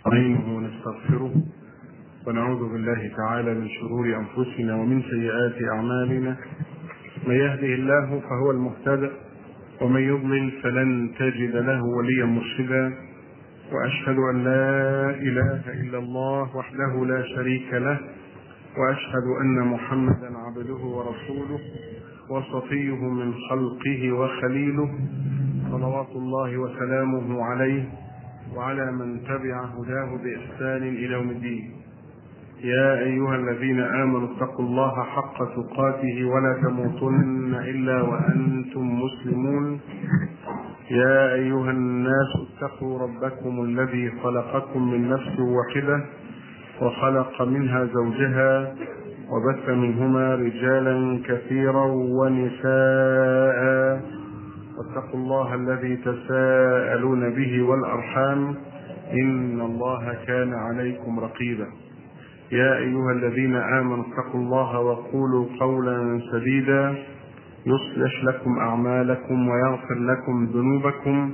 نستعينه ونستغفره ونعوذ بالله تعالى من شرور أنفسنا ومن سيئات أعمالنا. من يهده الله فهو المهتدى ومن يضلل فلن تجد له وليا مرشدا. وأشهد أن لا إله إلا الله وحده لا شريك له، وأشهد أن محمدا عبده ورسوله وصفيه من خلقه وخليله، صلوات الله وسلامه عليه وعلى من تبع هداه بإحسان إلى يوم الدين. يا أيها الذين آمنوا اتقوا الله حق تقاته ولا تموتن إلا وأنتم مسلمون. يا أيها الناس اتقوا ربكم الذي خلقكم من نفس واحدة وخلق منها زوجها وبث منهما رجالا كثيرا ونساء، واتقوا الله الذي تساءلون به والأرحام إن الله كان عليكم رقيبا. يا أيها الذين آمنوا اتقوا الله وقولوا قولا سديدا يصلح لكم أعمالكم ويغفر لكم ذنوبكم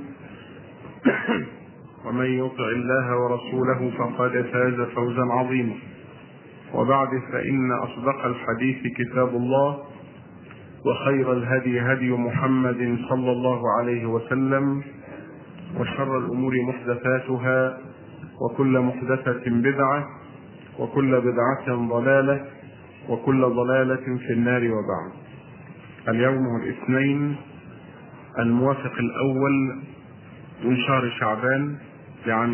ومن يطع الله ورسوله فقد فاز فوزا عظيما. وبعد، فإن أصدق الحديث كتاب الله، وخير الهدي هدي محمد صلى الله عليه وسلم، وشر الأمور محدثاتها، وكل محدثة بدعة، وكل بدعة ضلالة، وكل ضلالة في النار. وبعد، اليوم هو الاثنين الموافق الأول من شهر شعبان لعام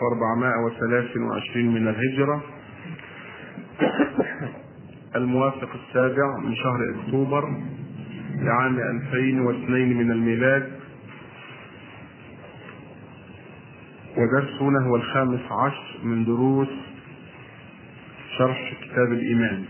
1423 من الهجرة، الموافق السابع من شهر أكتوبر لعام 2002 من الميلاد، ودرسنا هو 15 من دروس شرح كتاب الإيمان.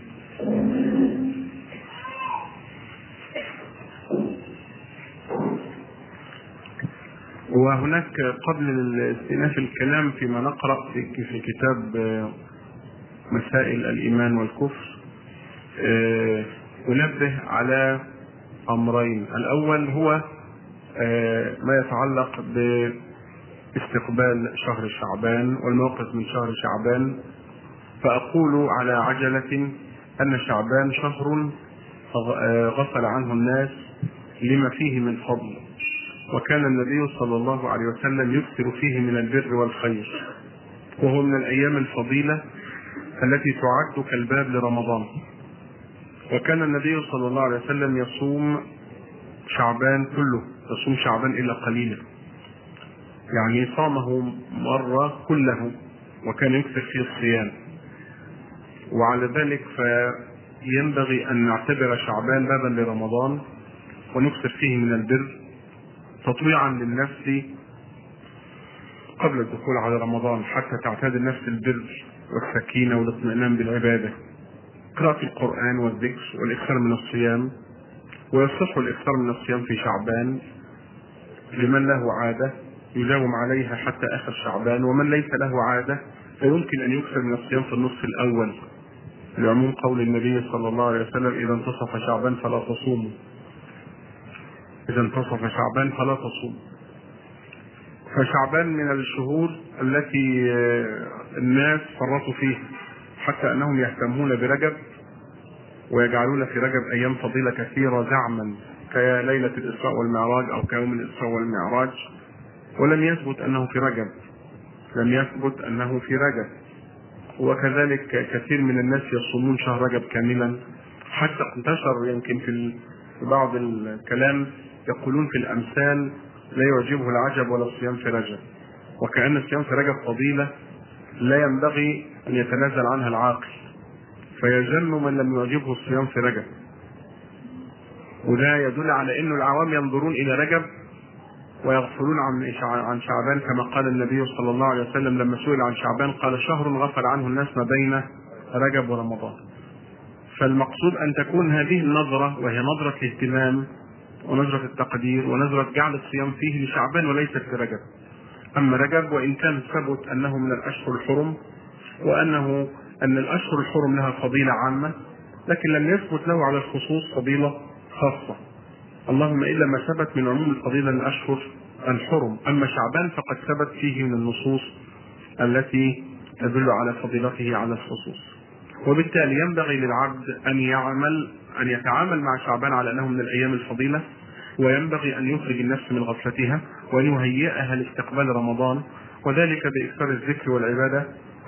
وهناك قبل استئناف الكلام فيما نقرأ في كتاب مسائل الإيمان والكفر، أنبه على أمرين. الأول هو ما يتعلق باستقبال شهر شعبان والموقف من شهر شعبان. فأقول على عجلة أن شعبان شهر غفل عنه الناس لما فيه من فضل، وكان النبي صلى الله عليه وسلم يكثر فيه من البر والخير، وهو من الأيام الفضيلة التي تعد كالباب لرمضان. وكان النبي صلى الله عليه وسلم يصوم شعبان كله، يصوم شعبان إلا قليلا، يعني صامه مرة كله، وكان يكثر فيه الصيام. وعلى ذلك فينبغي أن نعتبر شعبان بابا لرمضان، ونكثر فيه من البر تطويعا للنفس قبل الدخول على رمضان، حتى تعتاد النفس البر والسكينة والاطمئنان بالعبادة، قراءة القرآن والذكر والإكثار من الصيام. ويصح الإكثار من الصيام في شعبان لمن له عادة يداوم عليها حتى آخر شعبان، ومن ليس له عادة فيمكن أن يكثر من الصيام في النصف الأول، لعموم قول النبي صلى الله عليه وسلم: إذا انتصف شعبان فلا تصوموا. إذا انتصف شعبان فلا تصوموا. فشعبان من الشهور التي الناس فرطوا فيها، حتى أنهم يهتمون برجب ويجعلون في رجب أيام فضيلة كثيرة زعما كليلة الإسراء والمعراج أو كيوم الإسراء والمعراج، ولم يثبت أنه في رجب، لم يثبت أنه في رجب. وكذلك كثير من الناس يصومون شهر رجب كاملا، حتى انتشر يمكن في بعض الكلام يقولون في الأمثال: لا يعجبه العجب ولا الصيام في رجب، وكأن الصيام في رجب فضيلة لا ينبغي أن يتنازل عنها العاقل، فيجن من لم يعجبه الصيام في رجب. وده يدل على أن العوام ينظرون إلى رجب ويغفلون عن شعبان، كما قال النبي صلى الله عليه وسلم لما سئل عن شعبان قال: شهر غفل عنه الناس ما بين رجب ورمضان. فالمقصود أن تكون هذه النظرة، وهي نظرة الاهتمام ونظرة التقدير ونظرة جعل الصيام فيه لشعبان وليست في رجب. أما رجب وإن كان ثبت أنه من الأشهر الحرم، أن الأشهر الحرم لها فضيلة عامة، لكن لم يثبت له على الخصوص فضيلة خاصة، اللهم إلا ما ثبت من عموم الفضيلة للأشهر الحرم. أما شعبان فقد ثبت فيه من النصوص التي تدل على فضيلته على الخصوص. وبالتالي ينبغي للعبد أن يتعامل مع شعبان على أنه من الأيام الفضيلة، وينبغي أن يخرج النفس من غفلتها وأن يهيئها لاستقبال رمضان، وذلك بإكثار الذكر والعبادة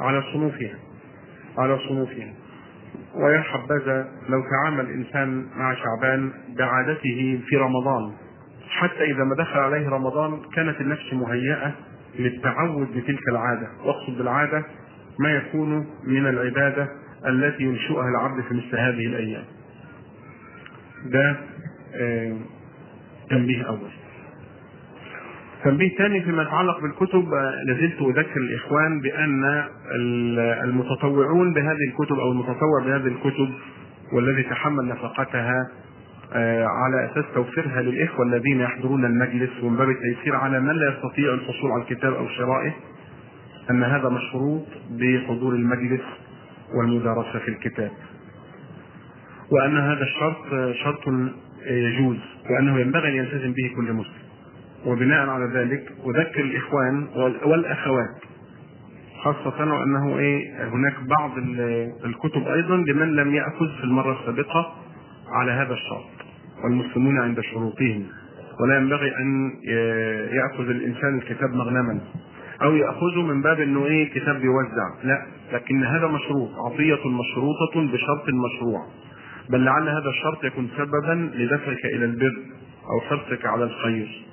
على صنوفها. ويا حبذا لو تعامل الإنسان مع شعبان بعادته في رمضان، حتى إذا ما دخل عليه رمضان كانت النفس مهيئة للتعود بتلك العادة. واقصد بالعادة ما يكون من العبادة التي ينشئها العبد في مثل هذه الأيام. ده تنبيه أول. تنبيه ثاني فيما يتعلق بالكتب، لازلت أذكر الإخوان بأن المتطوعون بهذه الكتب أو المتطوع بهذه الكتب والذي تحمل نفقتها على أساس توفيرها للإخوة الذين يحضرون المجلس ومن باب التيسير على من لا يستطيع الحصول على الكتاب أو شرائه، أن هذا مشروط بحضور المجلس والمدارسة في الكتاب، وأن هذا الشرط شرط يجوز وأنه ينبغي أن يلتزم به كل مسلم. وبناء على ذلك أذكر الإخوان والأخوات خاصة وأنه هناك بعض الكتب أيضا لمن لم يأخذ في المرة السابقة على هذا الشرط، والمسلمون عند شروطهم، ولا ينبغي أن يأخذ الإنسان الكتاب مغنما أو يأخذه من باب أنه كتاب بيوزع، لا، لكن هذا مشروط، عطية مشروطة بشرط مشروع، بل لعل هذا الشرط يكون سببا لدفعك إلى البر أو حرصك على الخير،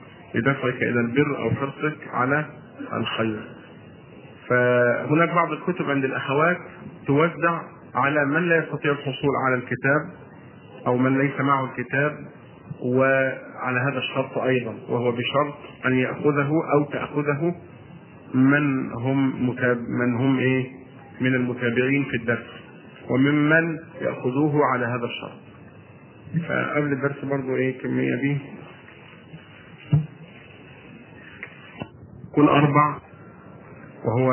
فهناك بعض الكتب عند الأخوات توزع على من لا يستطيع الحصول على الكتاب أو من ليس معه الكتاب، وعلى هذا الشرط أيضا، وهو بشرط أن يأخذه أو تأخذه من هم من المتابعين في الدرس وممن يأخذوه على هذا الشرط. فقبل الدرس برضو كمية دي كل 4، وهو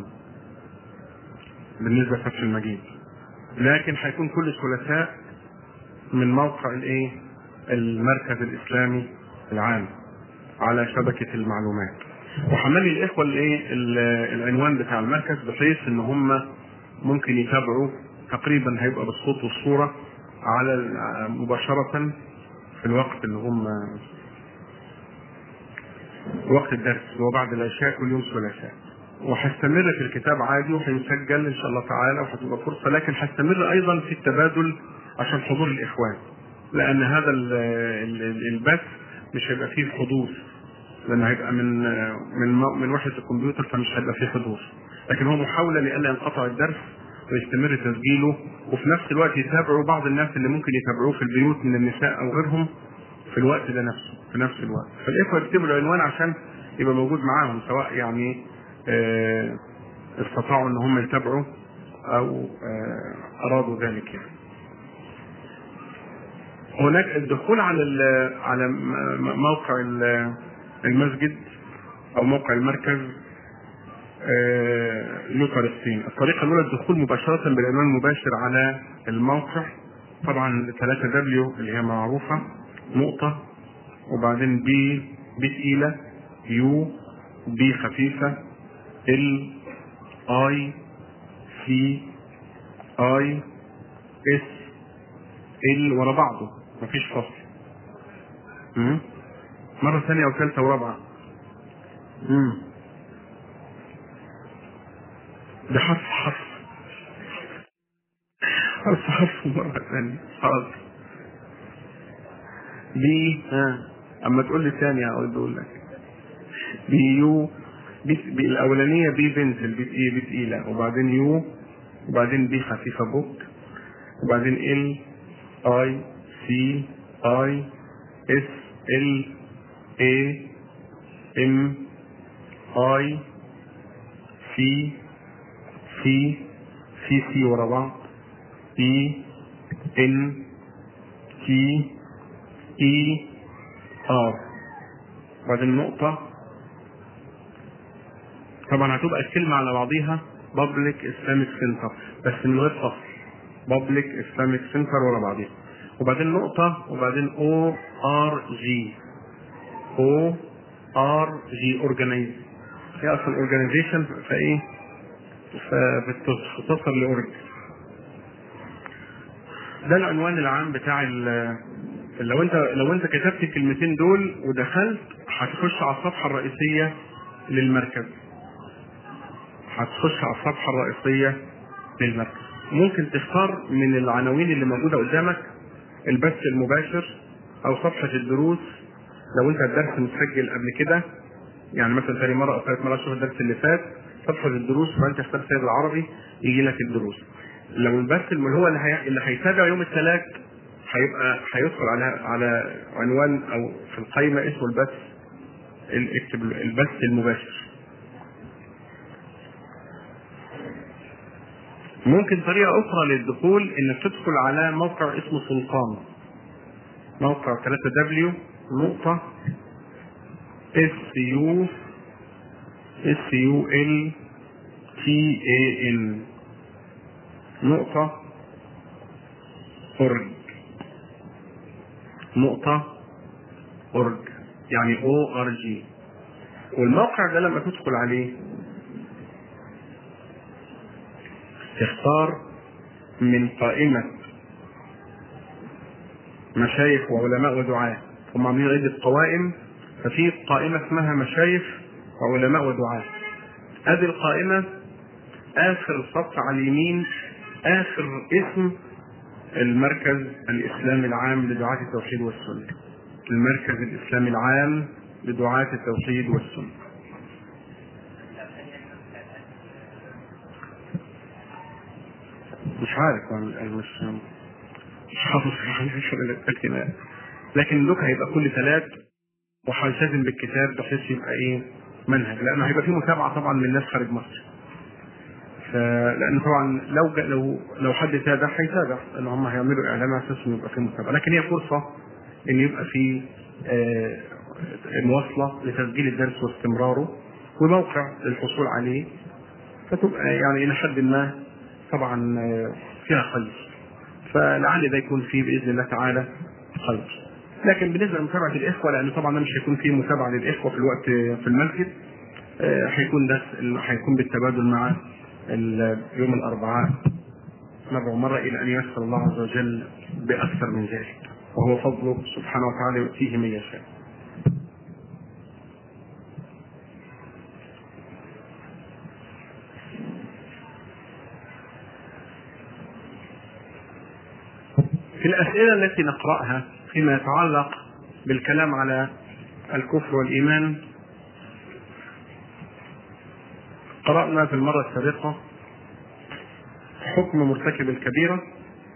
بالنسبة لفتح المجيد، لكن هيكون كل ثلاثاء من موقع المركز الإسلامي العام على شبكة المعلومات. وحملي الإخوة العنوان بتاع المركز بحيث إن هم ممكن يتابعوا، تقريبا هيبقى بالصوت والصورة على مباشرة في الوقت اللي هم وقت الدرس، هو بعد العشاء كل يوم ثلاثاء. وهستمر في الكتاب عادي وهيسجل ان شاء الله تعالى وهتبقى فرصه، لكن هستمر ايضا في التبادل عشان حضور الاخوان، لان هذا البث مش هيبقى فيه حضور، لان هيبقى من وحده الكمبيوتر، فمش هيبقى فيه حضور، لكن هو محاوله لئلا ينقطع الدرس ويستمر تسجيله، وفي نفس الوقت يتابعوا بعض الناس اللي ممكن يتابعوه في البيوت من النساء او غيرهم في الوقت ده نفسه في نفس الوقت. فالاخوه يكتبوا العنوان عشان يبقى موجود معاهم، سواء استطاعوا ان هم يتابعوا او ارادوا ذلك. هناك الدخول على موقع المسجد او موقع المركز له طريقتين. الطريقه الاولى الدخول مباشره بالعنوان المباشر على الموقع، طبعا 3W اللي هي معروفه، نقطه وبعدين بي تقيله، يو بي خفيفه، ال اي سي اي اس ال ورا بعضه مفيش فصل، مرة ثانية وثالثة ورابعة. ده حرف مرة ثانية. حاضر. بي اما تقول لي ثانية اقول لك بي يو بي الاولانية بي بنزل بي تقيلة، وبعدين يو، وبعدين بي خفيفة بوك، وبعدين ال اي سي اي اس ال اي ام اي سي ورا بعض، اي ان تي اي ار، بعدين نقطة. طبعا هتبقى الكلمة على بعضيها Public Islamic Center بس من غير فصل، Public Islamic Center ورا بعضيها، وبعدين نقطة، وبعدين ORG Organize هي اصلا اورجانيزيشن، فايه فبتختصر لاورج. ده العنوان العام بتاع لو انت كتبت الكلمتين دول ودخلت هتخش على الصفحه الرئيسيه للمركز. ممكن تختار من العناوين اللي موجوده قدامك البث المباشر او صفحه الدروس. لو انت الدرس مسجل قبل كده، يعني مثلا ثاني مره او ثالث مره تشوف الدرس اللي فات، صفحه الدروس فانت اختار سيد العربي يجي لك الدروس. لو البث اللي هو اللي هيتابع يوم الثلاث هيدخل على عنوان او في القائمه اسمه البث، اكتب البث المباشر. ممكن طريقه اخرى للدخول انك تدخل على موقع اسمه سلطان، موقع 3wsultan.org يعني ORG. والموقع ده لما تدخل عليه تختار من قائمة مشايخ وعلماء ودعاة، هم عاملين عدة قوائم، ففي قائمة اسمها مشايخ وعلماء ودعاة. هذه القائمة آخر سطر على اليمين آخر اسم المركز الإسلامي العام لدعاة التوحيد والسنة. المركز الإسلامي العام لدعاة التوحيد والسنة. مش عارف مش حافظ الكلمات، لكن دوك هيبقى كل ثلاث وهلتزم بالكتاب بحيث يبقى ايه منهج، لانه هيبقى فيه متابعه طبعا من الناس خارج مصر. لان طبعا لو حد تابع هيتابع، لان هم هيعملوا اعلان على اساس انه يبقى فيه متابعه، لكن هي فرصه ان يبقى فيه مواصله لتسجيل الدرس واستمراره وموقع للحصول عليه، فتبقى يعني الى حد ما طبعا فيها خير. فلعل ده يكون فيه باذن الله تعالى خير. لكن بالنسبه لمتابعه الاخوه، لان طبعا مش هيكون فيه متابعه للاخوه في الوقت في المسجد، هيكون بالتبادل مع يوم الاربعاء مره الى ان ييسر الله عز وجل باكثر من ذلك، وهو فضله سبحانه وتعالى يؤتيه من يشاء. في الأسئلة التي نقرأها فيما يتعلق بالكلام على الكفر والإيمان، قرأنا في المرة السابقة حكم مرتكب الكبيرة،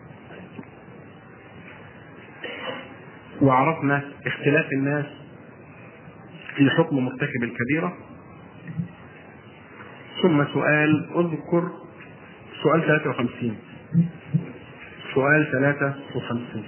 وعرفنا اختلاف الناس في حكم مرتكب الكبيرة. ثم اذكر سؤال 53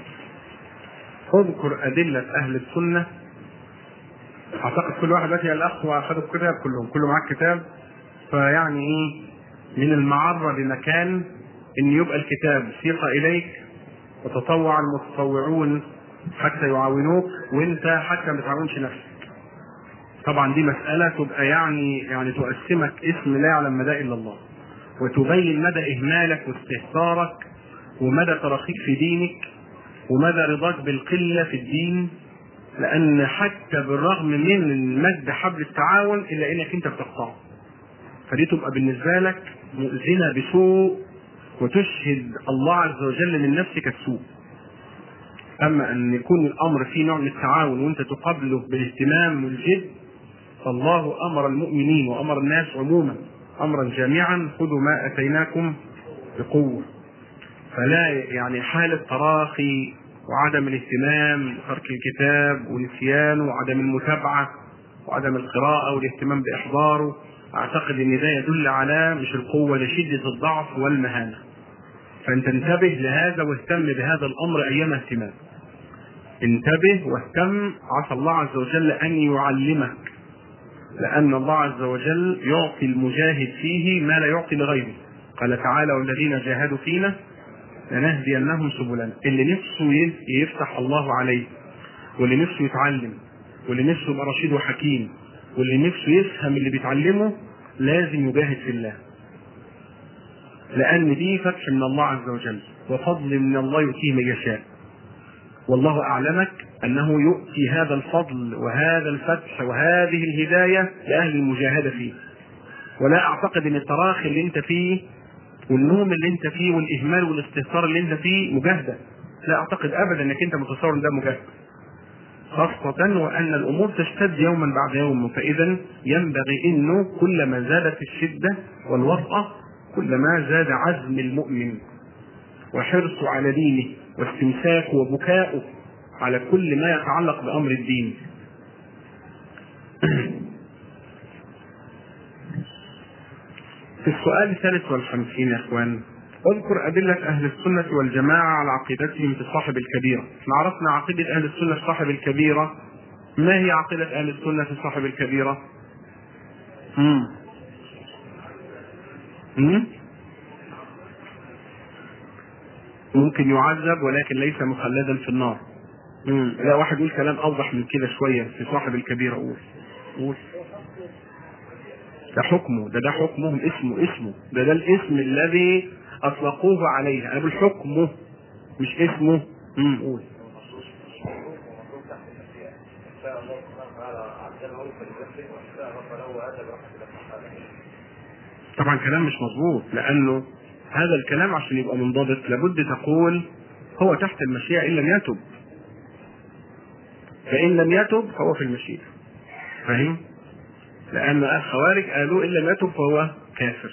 اذكر أدلة أهل السنة. أعتقد كل واحد دلوقتي الأخ وأخذوا الكتاب كله معاك كتاب، فيعني إيه من المعرة بمكان إن يبقى الكتاب سيق إليك وتطوع المتطوعون حتى يعاونوك وأنت حتى ما تعاونش نفسك. طبعا دي مسألة تبقى يعني تقسمك اسم لا يعلم مدى إلا الله، وتبين مدى إهمالك واستهتارك ومدى ترخيك في دينك ومدى رضاك بالقلة في الدين، لأن حتى بالرغم من مد حبل التعاون إلا إنك أنت بتقطعه، فدي تبقى بالنسبة لك مؤذنة بسوء وتشهد الله عز وجل من نفسك السوء. أما أن يكون الأمر فيه نوع من التعاون وأنت تقابله بالاهتمام والجد، فالله أمر المؤمنين وأمر الناس عموما أمرا جامعا: خذوا ما أتيناكم بقوة. فلا يعني حالة تراخي وعدم الاهتمام وترك الكتاب ونسيانه وعدم المتابعة وعدم القراءة والاهتمام بإحضاره، أعتقد أن ده يدل على مش القوة، لشدة الضعف والمهانة. فأنت انتبه لهذا واهتم بهذا الأمر أيما اهتمام. انتبه واهتم، عسى الله عز وجل أن يعلمك، لأن الله عز وجل يعطي المجاهد فيه ما لا يعطي لغيره. قال تعالى: والذين جاهدوا فينا لنهدينهم سبلنا. اللي نفسه يفتح الله عليه، واللي نفسه يتعلم، واللي نفسه يبقى رشيد وحكيم، واللي نفسه يفهم اللي بيتعلمه لازم يجاهد في الله، لأن دي فتح من الله عز وجل وفضل من الله يؤتيه من يشاء، والله أعلمك أنه يؤتي هذا الفضل وهذا الفتح وهذه الهداية لأهل المجاهدة فيه. ولا أعتقد أن التراخي اللي أنت فيه والنوم اللي أنت فيه والإهمال والاستهتار اللي أنت فيه مجاهدة، لا أعتقد أبدا أنك أنت متصور أن ده مجاهدة، خاصة وأن الأمور تشتد يوما بعد يوم. فإذا ينبغي أنه كلما زادت الشدة والوطأة كلما زاد عزم المؤمن وحرصه على دينه واستمساكه وبكاؤه على كل ما يتعلق بأمر الدين. في السؤال 53 يا إخوان، اذكر أدلة أهل السنة والجماعة على عقيدتهم في صاحب الكبيرة. احنا عرفنا عقيدة أهل السنة في صاحب الكبيرة. ما هي عقيدة أهل السنة في صاحب الكبيرة؟ ممكن يعذب ولكن ليس مخلدا في النار. لا، واحد يقول كلام أوضح من كده شوية في صاحب الكبيرة. قول. ده حكمه، ده حكمهم، اسمه ده الاسم الذي أطلقوه عليه. أنا بقول حكمه مش اسمه. قول. طبعا كلام مش مظبوط، لأنه هذا الكلام عشان يبقى منضبط لابد تقول هو تحت المشيئة إن لم يتب، فإن لم يتب فهو في المشيئة. فاهم؟ لأن الخوارج قالوا إن لم يتب فهو كافر،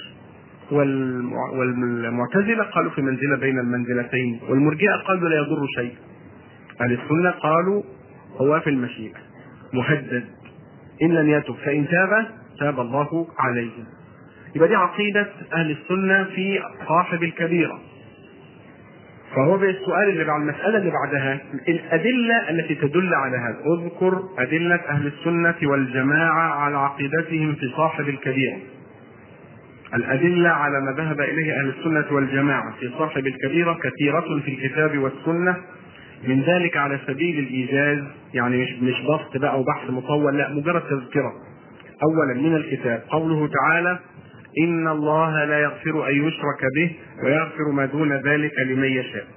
والمعتزلة قالوا في منزلة بين المنزلتين، والمرجئة قالوا لا يضر شيء. أهل السنة قالوا هو في المشيئة مهدد، إن لم يتب فإن تاب تاب الله عليه. يبقى دي عقيدة أهل السنة في صاحب الكبيرة. فهو السؤال اللي بعد المسألة اللي بعدها الأدلة التي تدل على هذا. اذكر أدلة أهل السنة والجماعة على عقيدتهم في صاحب الكبيرة. الأدلة على ما ذهب إليه أهل السنة والجماعة في صاحب الكبيرة كثيرة في الكتاب والسنة، من ذلك على سبيل الإيجاز، يعني مش بسط بقى وبحث مطول، لا، مجرد تذكرة. أولا من الكتاب قوله تعالى: إن الله لا يغفر أن يشرك به ويغفر ما دون ذلك لمن يشاء.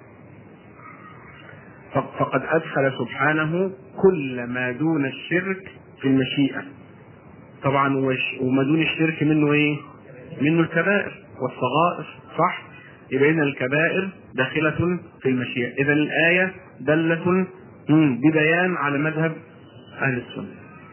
فقد أدخل سبحانه كل ما دون الشرك في المشيئة. طبعا وما دون الشرك منه إيه؟ منه الكبائر والصغائر، صح؟ يبقى إن الكبائر داخلة في المشيئة. إذا الآية دلة ببيان على مذهب أهل السنة.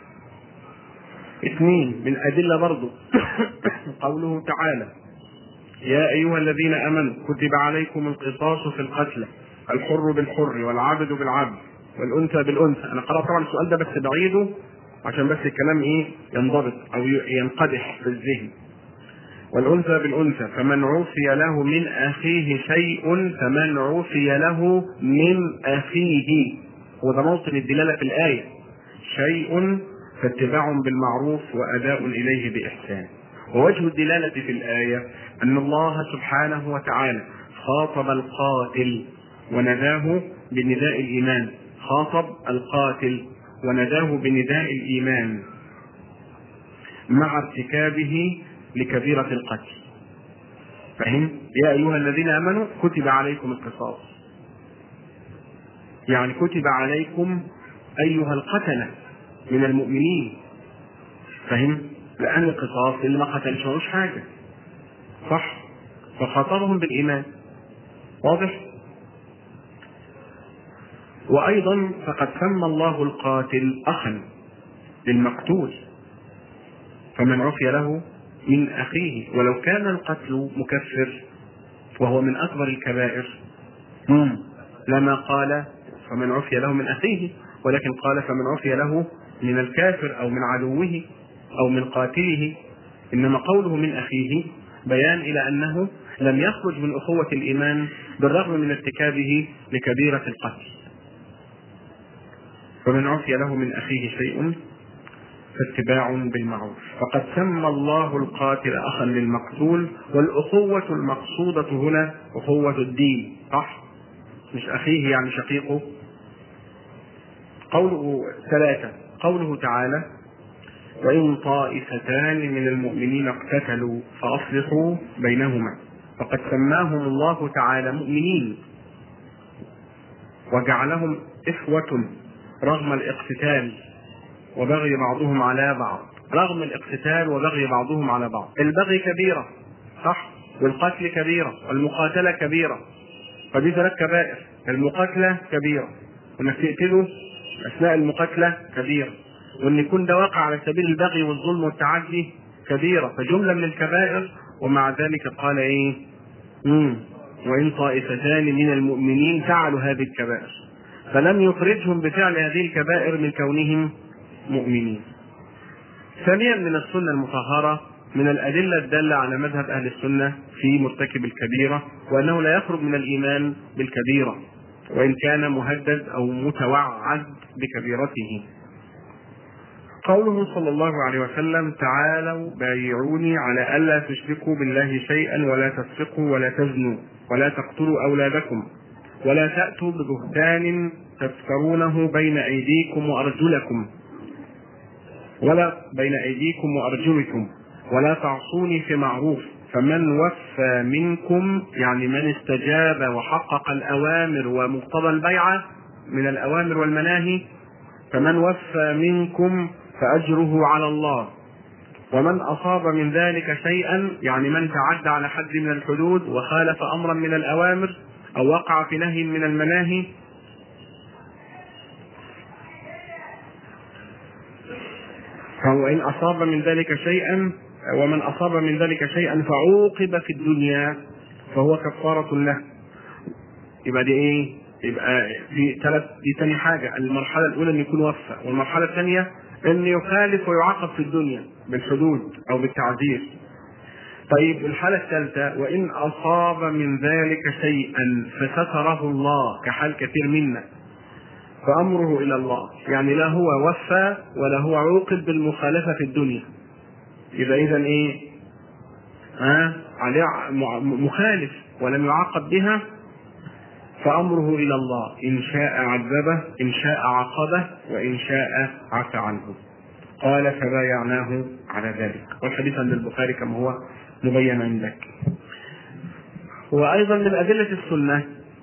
اثنين من أدلة برضو قوله تعالى: يا أيها الذين آمنوا كتب عليكم القصاص في القتلى، الحر بالحر والعبد بالعبد والأنثى بالأنثى. أنا قرأت طبعا السؤال ده بس بعيده عشان بس الكلام ينضبط أو ينقدح في الذهن. والأنثى بالأنثى، فمن عفي له من أخيه شيء، فمن عفي له من أخيه، وده موطن الدلالة في الآية، شيء فاتباع بالمعروف وأداء إليه بإحسان. ووجه الدلالة في الآية أن الله سبحانه وتعالى خاطب القاتل ونداه بنداء الإيمان، خاطب القاتل ونداه بنداء الإيمان مع ارتكابه لكبيرة القتل. فهم؟ يا أيها الذين آمنوا كتب عليكم القصاص، يعني كتب عليكم أيها القتلة من المؤمنين. فهم؟ لأن القصاص اللي ما قتلش ملوش حاجة، صح؟ فخاطبهم بالإيمان، واضح؟ وأيضا فقد سمى الله القاتل أخا للمقتول، فمن عفي له من أخيه، ولو كان القتل مكفر وهو من أكبر الكبائر لما قال فمن عفي له من أخيه، ولكن قال فمن عفي له من الكافر أو من عدوه أو من قاتله. إنما قوله من أخيه بيان إلى أنه لم يخرج من أخوة الإيمان بالرغم من ارتكابه لكبيرة القتل. فمن عفي له من أخيه شيء فاتباع بالمعروف. فقد سمى الله القاتل أخا للمقتول، والأخوة المقصودة هنا أخوة الدين، صح؟ مش أخيه يعني شقيقه. قوله 3 قوله تعالى: وإن طائفتان من المؤمنين اقتتلوا فأصلحوا بينهما، فقد سماهم الله تعالى مؤمنين وجعلهم إخوة رغم الاقتتال وبغي بعضهم على بعض. رغم الاقتتال وبغي بعضهم على بعض، البغي كبيرة صح، والقتل كبيرة، والمقاتلة كبيرة، فدي 3 كبائر. المقاتلة كبيرة، وانك تقتله اثناء المقاتلة كبيرة، وان يكون ده واقع على سبيل البغي والظلم والتعدي كبيرة، فجملة من الكبائر. ومع ذلك قال ايه؟ وإن طائفتان من المؤمنين فعلوا هذه الكبائر، فلم يخرجهم بفعل هذه الكبائر من كونهم مؤمنين. ثانيا، من السنة المطهرة من الأدلة الدالة على مذهب أهل السنة في مرتكب الكبيرة، وأنه لا يخرج من الإيمان بالكبيرة وإن كان مهدد أو متوعد بكبيرته. قوله صلى الله عليه وسلم: تعالوا بايعوني على ألا تشركوا بالله شيئا ولا تسرقوا ولا تزنوا ولا تقتلوا أولادكم ولا تأتوا ببهتان تفترونه بين أيديكم وأرجلكم ولا تعصوني في معروف، فمن وفى منكم، يعني من استجاب وحقق الأوامر ومقتضى البيعة من الأوامر والمناهي، فمن وفى منكم فأجره على الله، ومن أصاب من ذلك شيئا، يعني من تعدى على حد من الحدود وخالف أمرا من الأوامر أو وقع في نهي من المناهي، ومن أصاب من ذلك شيئا فعوقب في الدنيا فهو كفارة له. يبقى دي ايه؟ يبقى دي تاني حاجة. المرحلة الأولى أن يكون وفى، والمرحلة الثانية أن يخالف ويعاقب في الدنيا بالحدود أو بالتعزير. طيب الحالة الثالثة: وإن أصاب من ذلك شيئا فستره الله، كحال كثير منا، فأمره إلى الله، يعني لا هو وفى ولا هو عوقب بالمخالفة في الدنيا، يبقى إذن إيه؟ عليه مخالف ولم يعاقب بها، فأمره إلى الله، إن شاء عذبه، إن شاء عاقبه، وإن شاء عفى عنه. قال: فبايعناه على ذلك. والحديث عند البخاري كما هو مبين عندك. وأيضا من أدلة السنة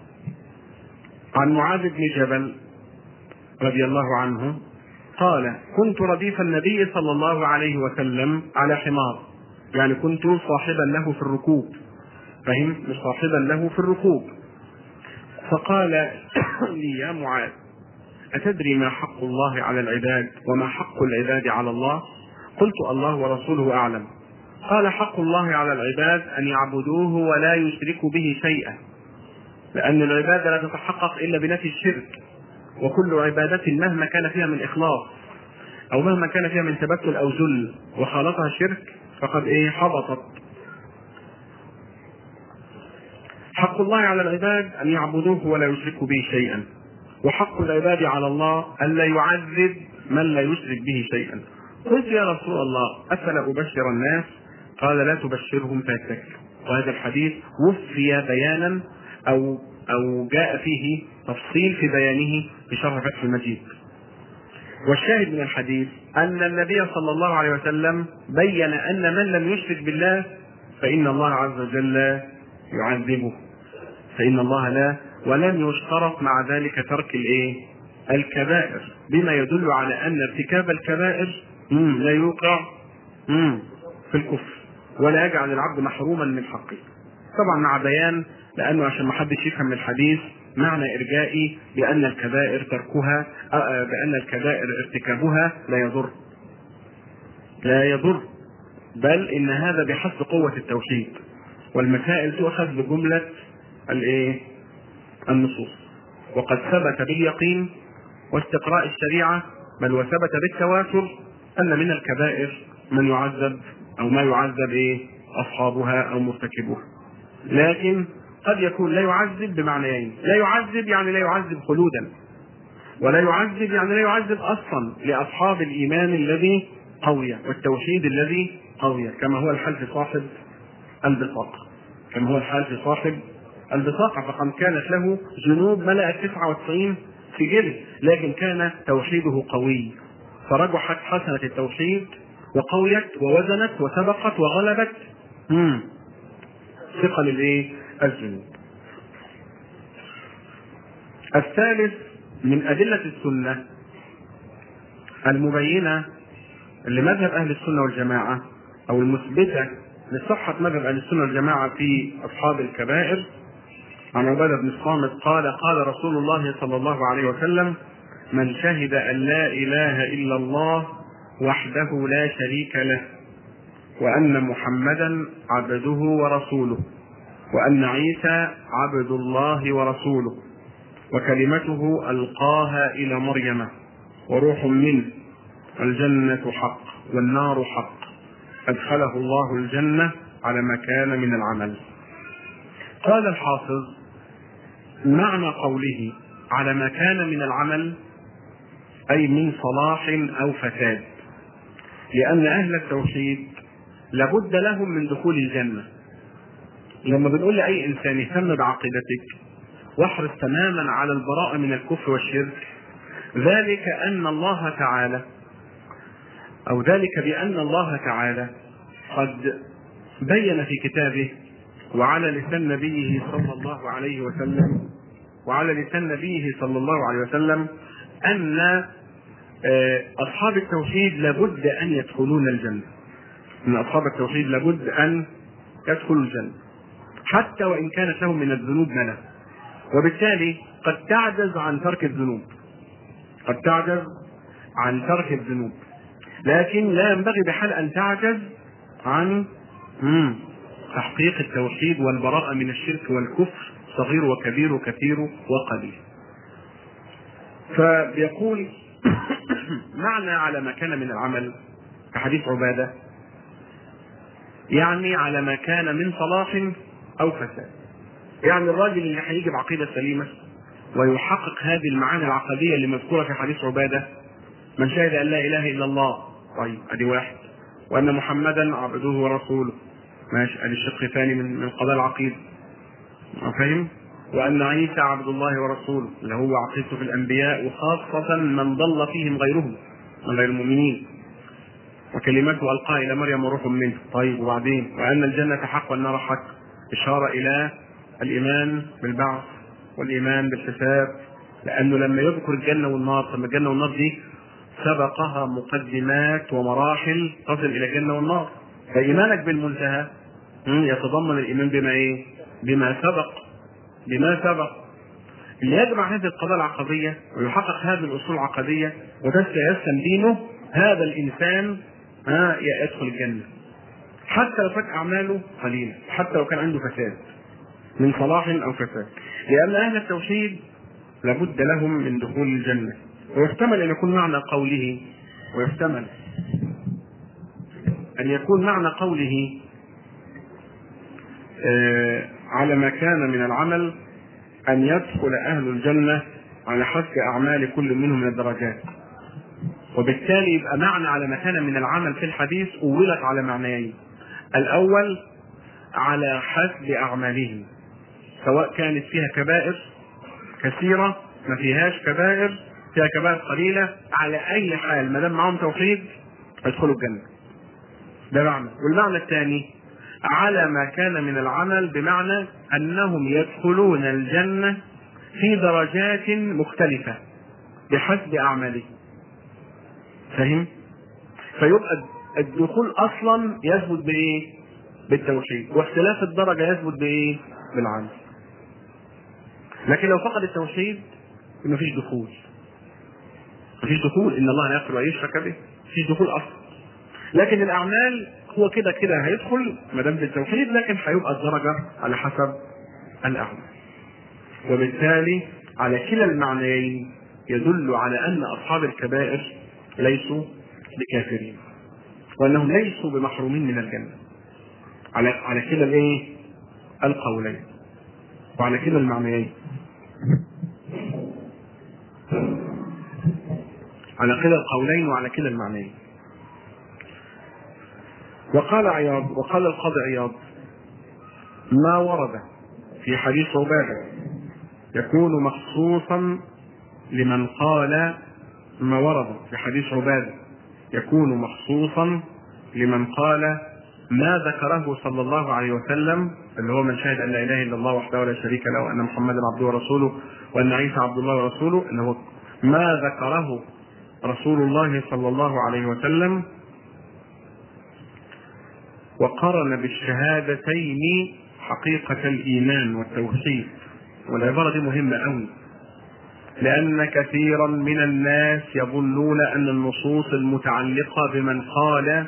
عن معاذ بن جبل رضي الله عنه قال: كنت رديف النبي صلى الله عليه وسلم على حمار، يعني كنت صاحبا له في الركوب، فهم؟ مش صاحبا له في الركوب. فقال لي: يا معاذ، أتدري ما حق الله على العباد وما حق العباد على الله؟ قلت: الله ورسوله أعلم. قال: حق الله على العباد أن يعبدوه ولا يشركوا به شيئا، لأن العبادة لا تتحقق إلا بنفي الشرك، وكل عبادة مهما كان فيها من إخلاص أو مهما كان فيها من تبتل أو ذل وخالطها شرك فقد حبطت. حق الله على العباد أن يعبدوه ولا يشركوا به شيئا، وحق العباد على الله ألا يعذب من لا يشرك به شيئا. قلت: يا رسول الله، أفلا أبشر الناس؟ قال: لا تبشرهم فيتكلوا. وهذا الحديث وفي بيانا أو جاء فيه تفصيل في بيانه في شرح فتح المجيد. والشاهد من الحديث أن النبي صلى الله عليه وسلم بين أن من لم يشرك بالله فإن الله عز وجل يعذبه، فإن الله لا، ولم يشترط مع ذلك ترك الكبائر، بما يدل على أن ارتكاب الكبائر لا يوقع في الكفر ولا يجعل العبد محروما من حقه. طبعا مع بيان، لأنه عشان ما حدش يفهم من الحديث معنى إرجائي بأن الكبائر تركها، بأن الكبائر ارتكابها لا يضر، بل إن هذا بحسب قوة التوحيد، والمسائل تؤخذ بجملة النصوص، وقد ثبت باليقين واستقراء الشريعة، بل وثبت بالتواتر أن من الكبائر من يعذب أو ما يعذب أصحابها أو مرتكبوها. لكن قد يكون لا يعذب بمعنيين: لا يعذب يعني لا يعذب خلودا، ولا يعذب يعني لا يعذب أصلا لأصحاب الإيمان الذي قوي والتوحيد الذي قوي، كما هو الحال في صاحب البطاقة، فقد كانت له ذنوب ملأت 99 في جلد، لكن كان توحيده قوي، فرجحت حسنة التوحيد وقويت ووزنت وسبقت وغلبت ثقل الذنوب. الثالث من أدلة السنة المبينة لمذهب أهل السنة والجماعة أو المثبتة لصحة مذهب أهل السنة والجماعة في أصحاب الكبائر، عن عبادة بن الصامت قال: قال رسول الله صلى الله عليه وسلم: من شهد أن لا إله إلا الله وحده لا شريك له، وأن محمدا عبده ورسوله، وأن عيسى عبد الله ورسوله، وكلمته ألقاها إلى مريم وروح منه، الجنة حق والنار حق، أدخله الله الجنة على ما كان من العمل. قال الحافظ: معنى قوله على ما كان من العمل أي من صلاح أو فساد، لأن أهل التوحيد لابد لهم من دخول الجنة. لما بنقول لأي إنسان اهتم بعقيدتك واحرص تماما على البراءة من الكفر والشرك، ذلك أن الله تعالى أو ذلك بأن الله تعالى قد بين في كتابه وعلى لسان نبيه صلى الله عليه وسلم أن أصحاب التوحيد لابد أن يدخلون الجنة. أن أصحاب التوحيد لابد أن يدخلوا الجنة حتى وإن كانت لهم من الذنوب ملا، وبالتالي قد تعجز عن ترك الذنوب، لكن لا ينبغي بحال أن تعجز عن تحقيق التوحيد والبراءة من الشرك والكفر، صغير وكبير وكثير وقليل. فبيقول معنى على ما كان من العمل كحديث عبادة، يعني على ما كان من صلاح أو فساد. يعني الراجل اللي هيجي بعقيدة سليمة ويحقق هذه المعاني العقدية اللي مذكورة في حديث عبادة: من شهد أن لا إله إلا الله، طيب أدي واحد، وأن محمدا عبده ورسوله، ماشي، أدي الشق الثاني من قضايا العقيدة، فاهم؟ وأن عيسى عبد الله ورسوله، اللي هو عقيدته في الأنبياء وخاصة من ضل فيهم غيرهم من غير المؤمنين، وكلمته ألقاها إلى مريم وروح منه. طيب وبعدين: وأن الجنة حق والنار حق، إشارة إلى الإيمان بالبعث والإيمان بالحساب، لأنه لما يذكر الجنة والنار، ثم الجنة والنار دي سبقها مقدمات ومراحل تصل إلى الجنة والنار، فإيمانك بالمنتهى يتضمن الإيمان بما سبق. اللي يجمع هذه القضايا العقدية ويحقق هذه الأصول العقدية وتسلم دينه، هذا الإنسان يدخل الجنة حتى لو كانت أعماله قليلة، حتى لو كان عنده فساد من صلاح أو فساد، لأن أهل التوحيد لابد لهم من دخول الجنة. ويحتمل أن يكون معنى قوله على ما كان من العمل أن يدخل أهل الجنة على حسب أعمال كل منهم من الدرجات، وبالتالي يبقى معنى على ما كان من العمل في الحديث أولت على معنيين: الأول على حسب أعمالهم، سواء كانت فيها كبائر كثيرة ما فيهاش كبائر، فيها كبائر قليلة، على أي حال ما دام معهم توحيد يدخلوا الجنة، ده معنى. والمعنى الثاني على ما كان من العمل، بمعنى أنهم يدخلون الجنة في درجات مختلفة بحسب أعمالهم، فهم؟ فيبقى الدخول أصلا يثبت بالتوحيد، واختلاف الدرجة يثبت بالعمل. لكن لو فقد التوحيد مفيش دخول، إن الله لا يغفر أن يشرك به، مفيش دخول أصلا. لكن الأعمال هو كده هيدخل ما دام بالتوحيد، لكن هيبقى الدرجة على حسب الأعمال. وبالتالي على كلا المعنيين يدل على أن أصحاب الكبائر ليسوا بكافرين، وأنهم ليسوا بمحرومين من الجنة، على كلا القولين وعلى كلا المعنيين، على كلا القولين وعلى كلا المعنيين. وقال القاضي عياض: ما ورد في حديث عبادة يكون مخصوصا لمن قال، ما ورد في حديث عبادة يكون مخصوصا لمن قال ما ذكره صلى الله عليه وسلم، اللي هو من شهد أن لا إله إلا الله وحده لا شريك له وأن محمدا عبده ورسوله وأن عيسى عبد الله ورسوله، اللي هو ما ذكره رسول الله صلى الله عليه وسلم، وقرن بالشهادتين حقيقة الإيمان والتوحيد. والعبارة دي مهمة أوي، لأن كثيرا من الناس يظنون أن النصوص المتعلقة بمن قال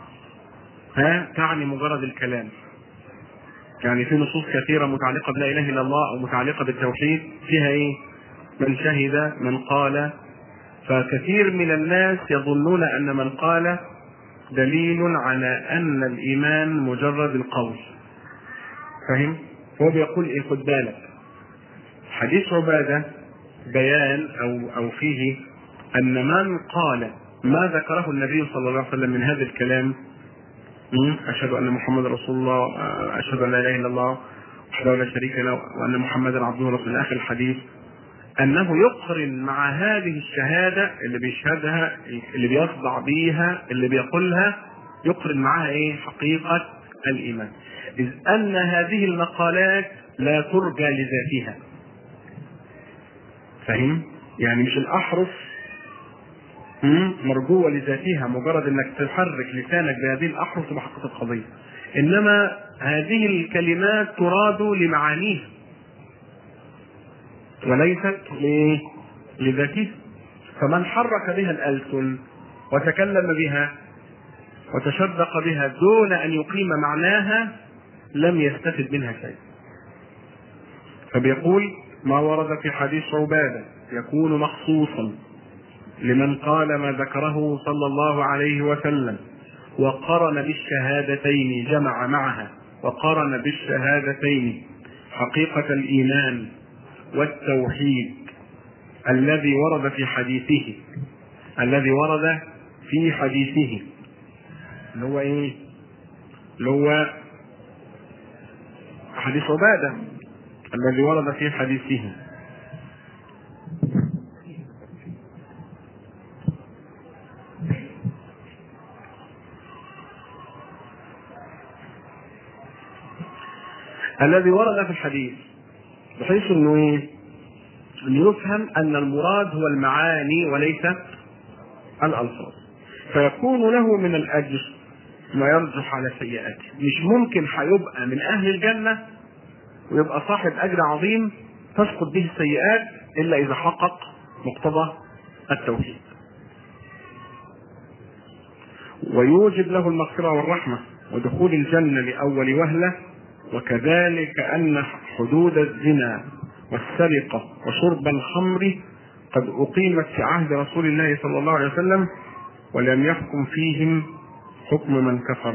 تعني مجرد الكلام. يعني في نصوص كثيرة متعلقة بلا إله إلا الله أو متعلقة بالتوحيد فيها إيه؟ من شهد، من قال. فكثير من الناس يظنون أن من قال دليل على أن الإيمان مجرد القول. فهم؟ هو بيقول إيه؟ خد بالك، حديث عبادة بيان أو فيه أن من قال ما ذكره النبي صلى الله عليه وسلم من هذا الكلام، أشهد أن محمد رسول الله، أشهد أن لا إله إلا الله وحده لا شريك له وأن محمدا عبده ورسوله، آخر الحديث، أنه يقرن مع هذه الشهادة اللي بيشهدها، اللي بيخضع بيها، اللي بيقولها، يقرن معها إيه؟ حقيقة الإيمان، إذ أن هذه المقالات لا ترجى لذاتها. فهم؟ يعني مش الأحرف مرجوة لذاتها، مجرد انك تحرك لسانك بهذه الأحرف تبقى حقيقة القضية، انما هذه الكلمات تراد لمعانيها وليست لذاتها. فمن حرك بها الألسن وتكلم بها وتشدق بها دون أن يقيم معناها لم يستفد منها شيء. فبيقول ما ورد في حديث عبادة يكون مخصوصا لمن قال ما ذكره صلى الله عليه وسلم وقرن بالشهادتين، جمع معها وقرن بالشهادتين حقيقة الإيمان والتوحيد الذي ورد في حديثه، الذي ورد في حديثه، اللي هو ايه؟ اللي هو حديث عبادة الذي ورد في حديثه. الذي ورد في الحديث، بحيث انه ايه؟ ان يفهم ان المراد هو المعاني وليس الالفاظ، فيكون له من الاجر ما يرجح على سيئاته. مش ممكن هيبقى من اهل الجنه ويبقى صاحب اجر عظيم تسقط به السيئات الا اذا حقق مقتضى التوحيد، ويوجب له المغفره والرحمه ودخول الجنه لاول وهله. وكذلك أن حدود الزنا والسرقة وشرب الخمر قد أقيمت في عهد رسول الله صلى الله عليه وسلم ولم يحكم فيهم حكم من كفر،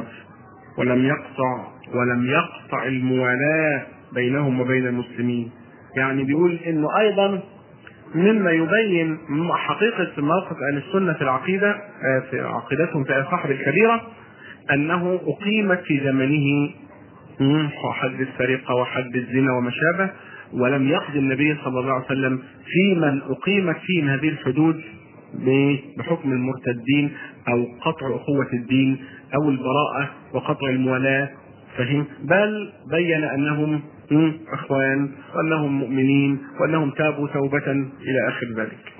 ولم يقطع الموالاة بينهم وبين المسلمين. يعني بيقول إنه أيضا مما يبين حقيقة موقف أهل السنة في العقيدة، في عقيدتهم في صاحب الكبيرة، أنه أقيمت في زمنه حد السرقة وحد الزنا وما شابه، ولم يقضي النبي صلى الله عليه وسلم في من أقيمت فيه هذه الحدود بحكم المرتدين أو قطع أخوة الدين أو البراءة وقطع الموالاة. فهم؟ بل بين أنهم أخوان وأنهم مؤمنين وأنهم تابوا توبة إلى آخر ذلك.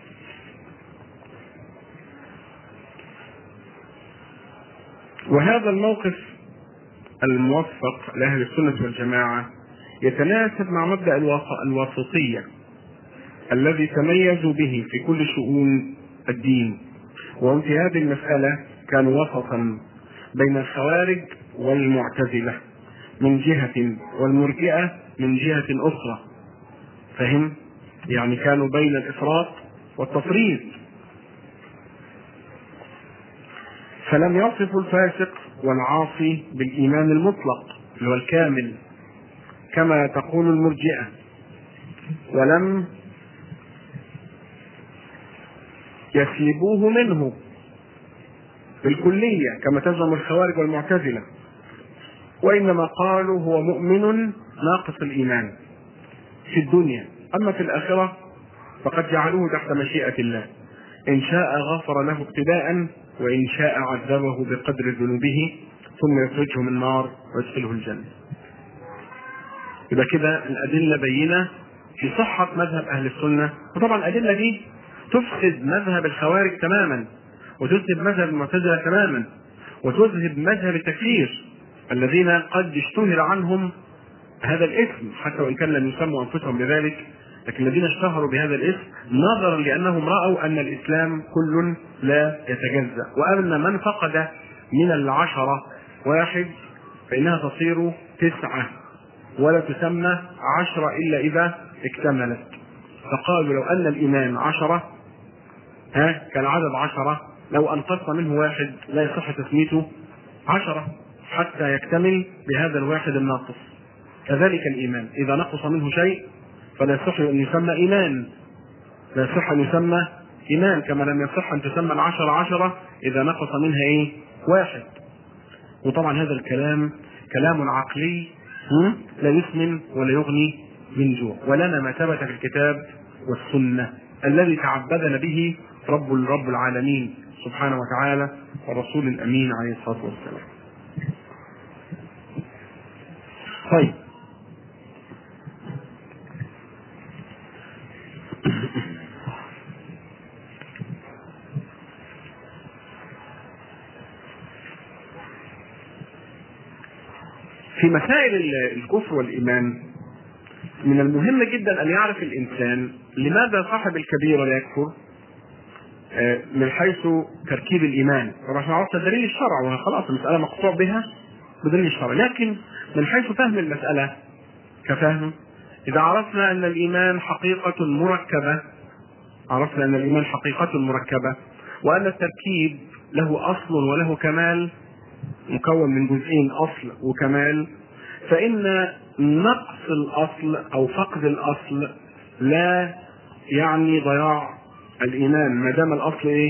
وهذا الموقف الموفق لأهل السنة والجماعة يتناسب مع مبدأ الوسطية الذي تميزوا به في كل شؤون الدين، وهم في هذه المسألة كانوا وسطا بين الخوارج والمعتزلة من جهة والمرجئة من جهة أخرى. فهم؟ يعني كانوا بين الإفراط والتفريط، فلم يصفوا الفاسق والعاصي بالإيمان المطلق اللي هو الكامل كما تقول المرجئة، ولم يسلبوه منه بالكلية كما تزعم الخوارج والمعتزلة، وإنما قالوا هو مؤمن ناقص الإيمان في الدنيا، أما في الآخرة فقد جعلوه تحت مشيئة الله، إن شاء غفر له ابتداء وإن شاء عذبه بقدر ذنوبه ثم يخرجه من النار ويدخله الجنة. يبقى كده الأدلة بينة في صحة مذهب أهل السنة، وطبعا الأدلة دي تفسد مذهب الخوارج تماما، وتذهب مذهب المعتزلة تماما، وتذهب مذهب التكفير الذين قد اشتهر عنهم هذا الاسم، حتى وإن كان لم يسموا أنفسهم بذلك، لكن الذين اشتهروا بهذا الاسم نظرا لأنهم رأوا أن الإسلام كل لا يتجزأ، وأن من فقد من 10 واحد فإنها تصير 9 ولا تسمى 10 إلا إذا اكتملت. فقالوا لو أن الإيمان 10 كان عدد 10، لو أنقص منه واحد لا يصح تسميته 10 حتى يكتمل بهذا الواحد الناقص. كذلك الإيمان إذا نقص منه شيء فلا يصح أن يسمى إيمان، لا يصح أن يسمى إيمان، كما لم يصح أن تسمى 10 إذا نقص منها واحد. وطبعا هذا الكلام كلام عقلي لا يسمن ولا يغني من جوع، ولنا ما ثبت في الكتاب والسنة الذي تعبدنا به رب العالمين سبحانه وتعالى والرسول الأمين عليه الصلاة والسلام. طيب، في مسائل الكفر والإيمان من المهم جدا أن يعرف الإنسان لماذا صاحب الكبيرة لا يكفر من حيث تركيب الإيمان. طبعا احنا عرفنا دليل الشرع وخلاص المسألة مقطوع بها بدليل الشرع، لكن من حيث فهم المسألة كفهم، إذا عرفنا أن الإيمان حقيقة مركبة، عرفنا أن الإيمان حقيقة مركبة، وأن التركيب له أصل وله كمال، مكون من جزئين أصل وكمال، فإن نقص الأصل أو فقد الأصل لا يعني ضياع الإيمان، ما دام الأصل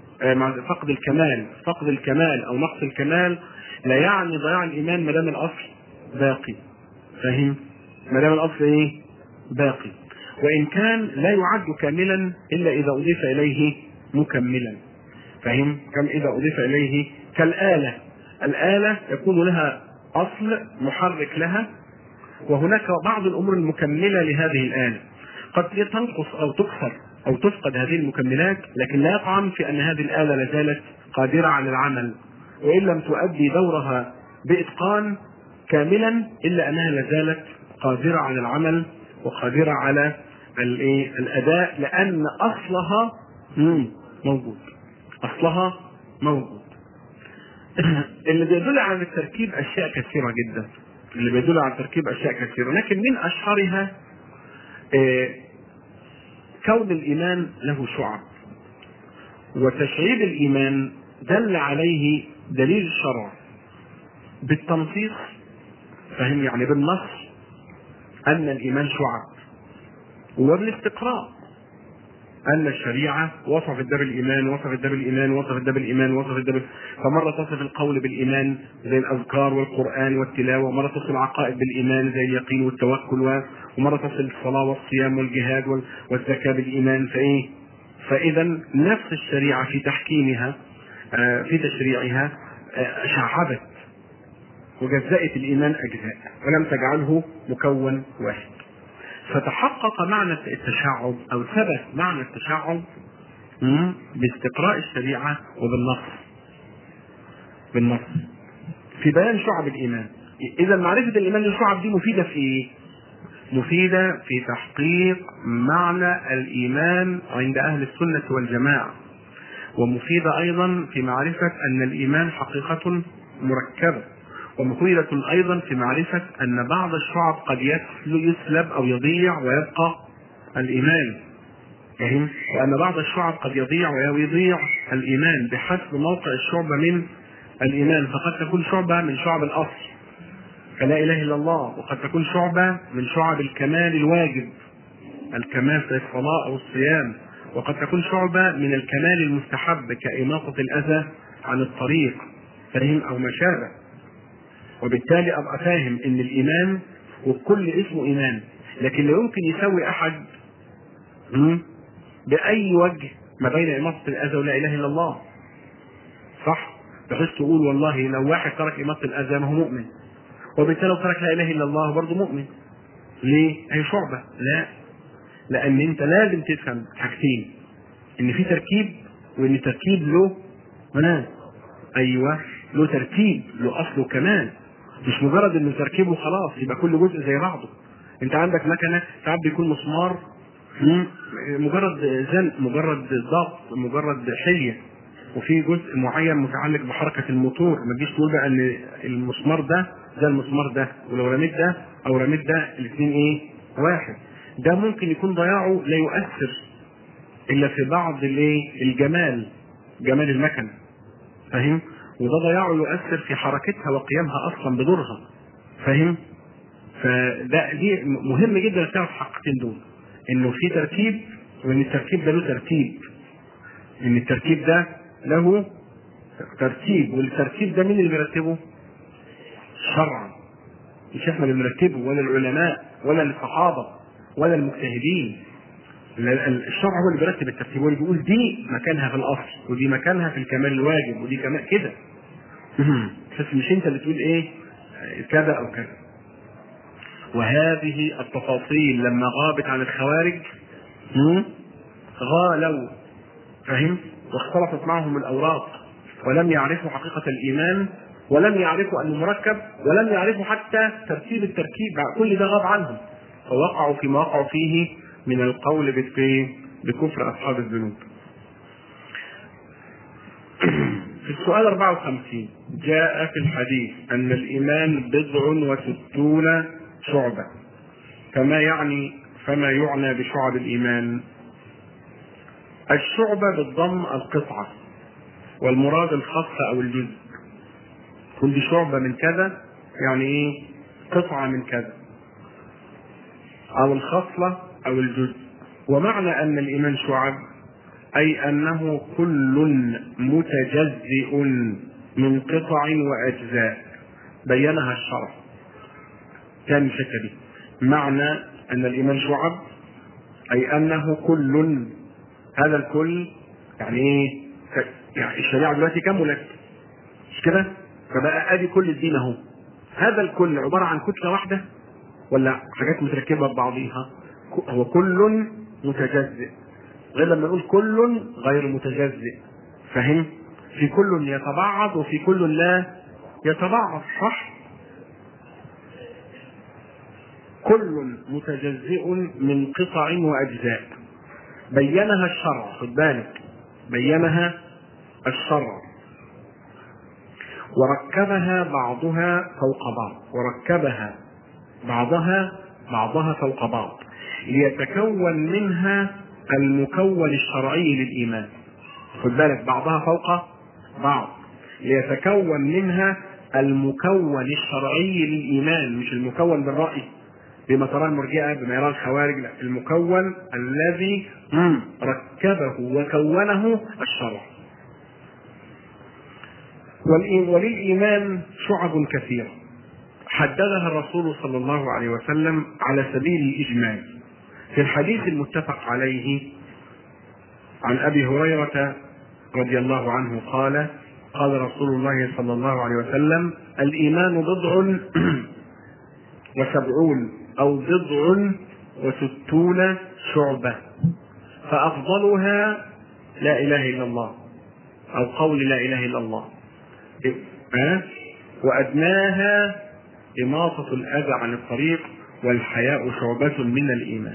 فقد الكمال أو نقص الكمال لا يعني ضياع الإيمان ما دام الأصل باقي. فهم؟ ما دام الأصل باقي، وإن كان لا يعد كاملا إلا إذا أضيف إليه مكملا. فهم؟ كم إذا أضيف إليه كالآلة، الآلة يكون لها أصل محرك لها، وهناك بعض الأمور المكملة لهذه الآلة قد تنقص أو تكسر أو تفقد هذه المكملات، لكن لا يطعن في أن هذه الآلة لازالت قادرة على العمل، وإن لم تؤدي دورها بإتقان كاملا إلا أنها لازالت قادرة على العمل وقادرة على الأداء، لأن أصلها موجود، أصلها موجود. اللي بيدل على التركيب أشياء كثيرة جدا، لكن من أشهرها كون الإيمان له شعب، وتشعيب الإيمان دل عليه دليل الشرع بالتنصيص، فهم يعني بالنص، أن الإيمان شعب، وبالاستقراء أن الشريعة وصفت ده بالإيمان، فمرة تصف القول بالإيمان زي الأذكار والقرآن والتلاوة، ومرة تصف العقائد بالإيمان زي اليقين والتوكل، ومرة تصف الصلاة والصيام والجهاد والزكاة بالإيمان. فإذا نفس الشريعة في تحكيمها في تشريعها شعبت وجزأت الإيمان أجزاء ولم تجعله مكون واحد. فتحقق معنى التشعب أو ثبت معنى التشعب باستقراء الشريعة بالنص في بيان شعب الإيمان. إذا معرفة الإيمان للشعب دي مفيدة في إيه؟ مفيدة في تحقيق معنى الإيمان عند أهل السنة والجماعة، ومفيدة أيضا في معرفة أن الإيمان حقيقة مركبة، ومفيدة أيضا في معرفة أن بعض الشعب قد يسلب أو يضيع ويبقى الإيمان، وأن بعض الشعب قد يضيع ويضيع الإيمان بحسب موقع الشعبة من الإيمان. فقد تكون شعبة من شعب الأصل فلا إله إلا الله، وقد تكون شعبة من شعب الكمال الواجب، الكمال في الصلاة أو الصيام، وقد تكون شعبة من الكمال المستحب كإماطة الأذى عن الطريق، فهم أو ما شابه. وبالتالي أبقى فاهم إن الإيمان وكل اسمه إيمان، لكن لا يمكن يسوي أحد بأي وجه ما بين إماطة الأذى ولا إله إلا الله. صح؟ بحيث تقول والله لو واحد ترك إماطة الأذى ما هو مؤمن، وبالتالي لو ترك لا إله إلا الله برضه مؤمن. ليه؟ هي شعبة؟ لا، لأن أنت لازم تفهم حاجتين، إن في تركيب، وإن التركيب له منام. أيوه، له ترتيب، له أصله كمان، مش مجرد إنه تركيبه خلاص يبقى كل جزء زي بعضه. أنت عندك مكنة ساعات بيكون مسمار مجرد زنق، مجرد ضغط، مجرد حلية، وفي جزء معين متعلق بحركة الموتور. ما تجيش تقول بقى ان المسمار ده زي المسمار ده، ولو رميت ده او رميت ده الاثنين ايه؟ واحد. ده ممكن يكون ضياعه لا يؤثر الا في بعض الايه؟ الجمال، جمال المكنة، فاهم؟ وده ضياعه يؤثر في حركتها وقيامها اصلا بدورها، فاهم؟ فده دي مهم جدا تعرف الحقيقتين دول، انه في ترتيب، وان الترتيب ده له ترتيب، ان الترتيب ده له ترتيب، والترتيب ده مين اللي بيرتبه؟ شرعا، مش احنا اللي بنرتبه، ولا العلماء، ولا الصحابه، ولا المجتهدين. الشرع هو اللي بيرتب الترتيب، هو اللي بيقول دي مكانها في الاصل، ودي مكانها في الكمال الواجب، ودي كمان كده. بس مش انت اللي تقول ايه كذا او كذا. وهذه التفاصيل لما غابت عن الخوارج غالوا، فهم؟ واختلطت معهم الاوراق، ولم يعرفوا حقيقة الايمان، ولم يعرفوا انه مركب، ولم يعرفوا حتى ترتيب التركيب، كل ده غاب عنهم، فوقعوا فيما وقعوا فيه من القول بكفر اصحاب الذنوب. في السؤال 54 جاء في الحديث ان الايمان 69 شعبة، فما يعنى بشعب الايمان؟ الشعبة بالضم القطعة، والمراد الخاصة او الجزء. كل شعبة من كذا يعني ايه؟ قطعة من كذا، او الخصلة او الجزء. ومعنى ان الايمان شعب اي انه كل متجزئ من قطع واجزاء بينها الشرع. ثاني الحته دي، معنى ان الايمان شعب اي انه كل، هذا الكل يعني ايه؟ يعني الشريعه دلوقتي كملت، مش كده؟ فبقى ادي كل الدين اهو. هذا الكل عباره عن كتله واحده ولا حاجات متركبه ببعضيها؟ هو كل متجزئ، غير لما نقول كل غير متجزئ، فهم؟ في كل يتبعض وفي كل لا يتبعض، صح؟ كل متجزئ من قطع واجزاء بينها الشرع، خد بالك، بينها الشرع، وركبها بعضها فوق بعض، وركبها بعضها فوق بعض ليتكون منها المكون الشرعي للإيمان. خد بالك، بعضها فوق بعض ليتكون منها المكون الشرعي للإيمان، مش المكون بالرأي بما ترى المرجئة، بما يرى الخوارج، لا، المكون الذي ركبه وكونه الشرع. وللإيمان شعب كثيرة حددها الرسول صلى الله عليه وسلم على سبيل الإجمال في الحديث المتفق عليه عن أبي هريرة رضي الله عنه قال: قال رسول الله صلى الله عليه وسلم: الإيمان 70 أو 69 شعبة، فأفضلها لا إله إلا الله، أو قول لا إله إلا الله، وأدناها إماطة الأذى عن الطريق، والحياء شعبة من الإيمان.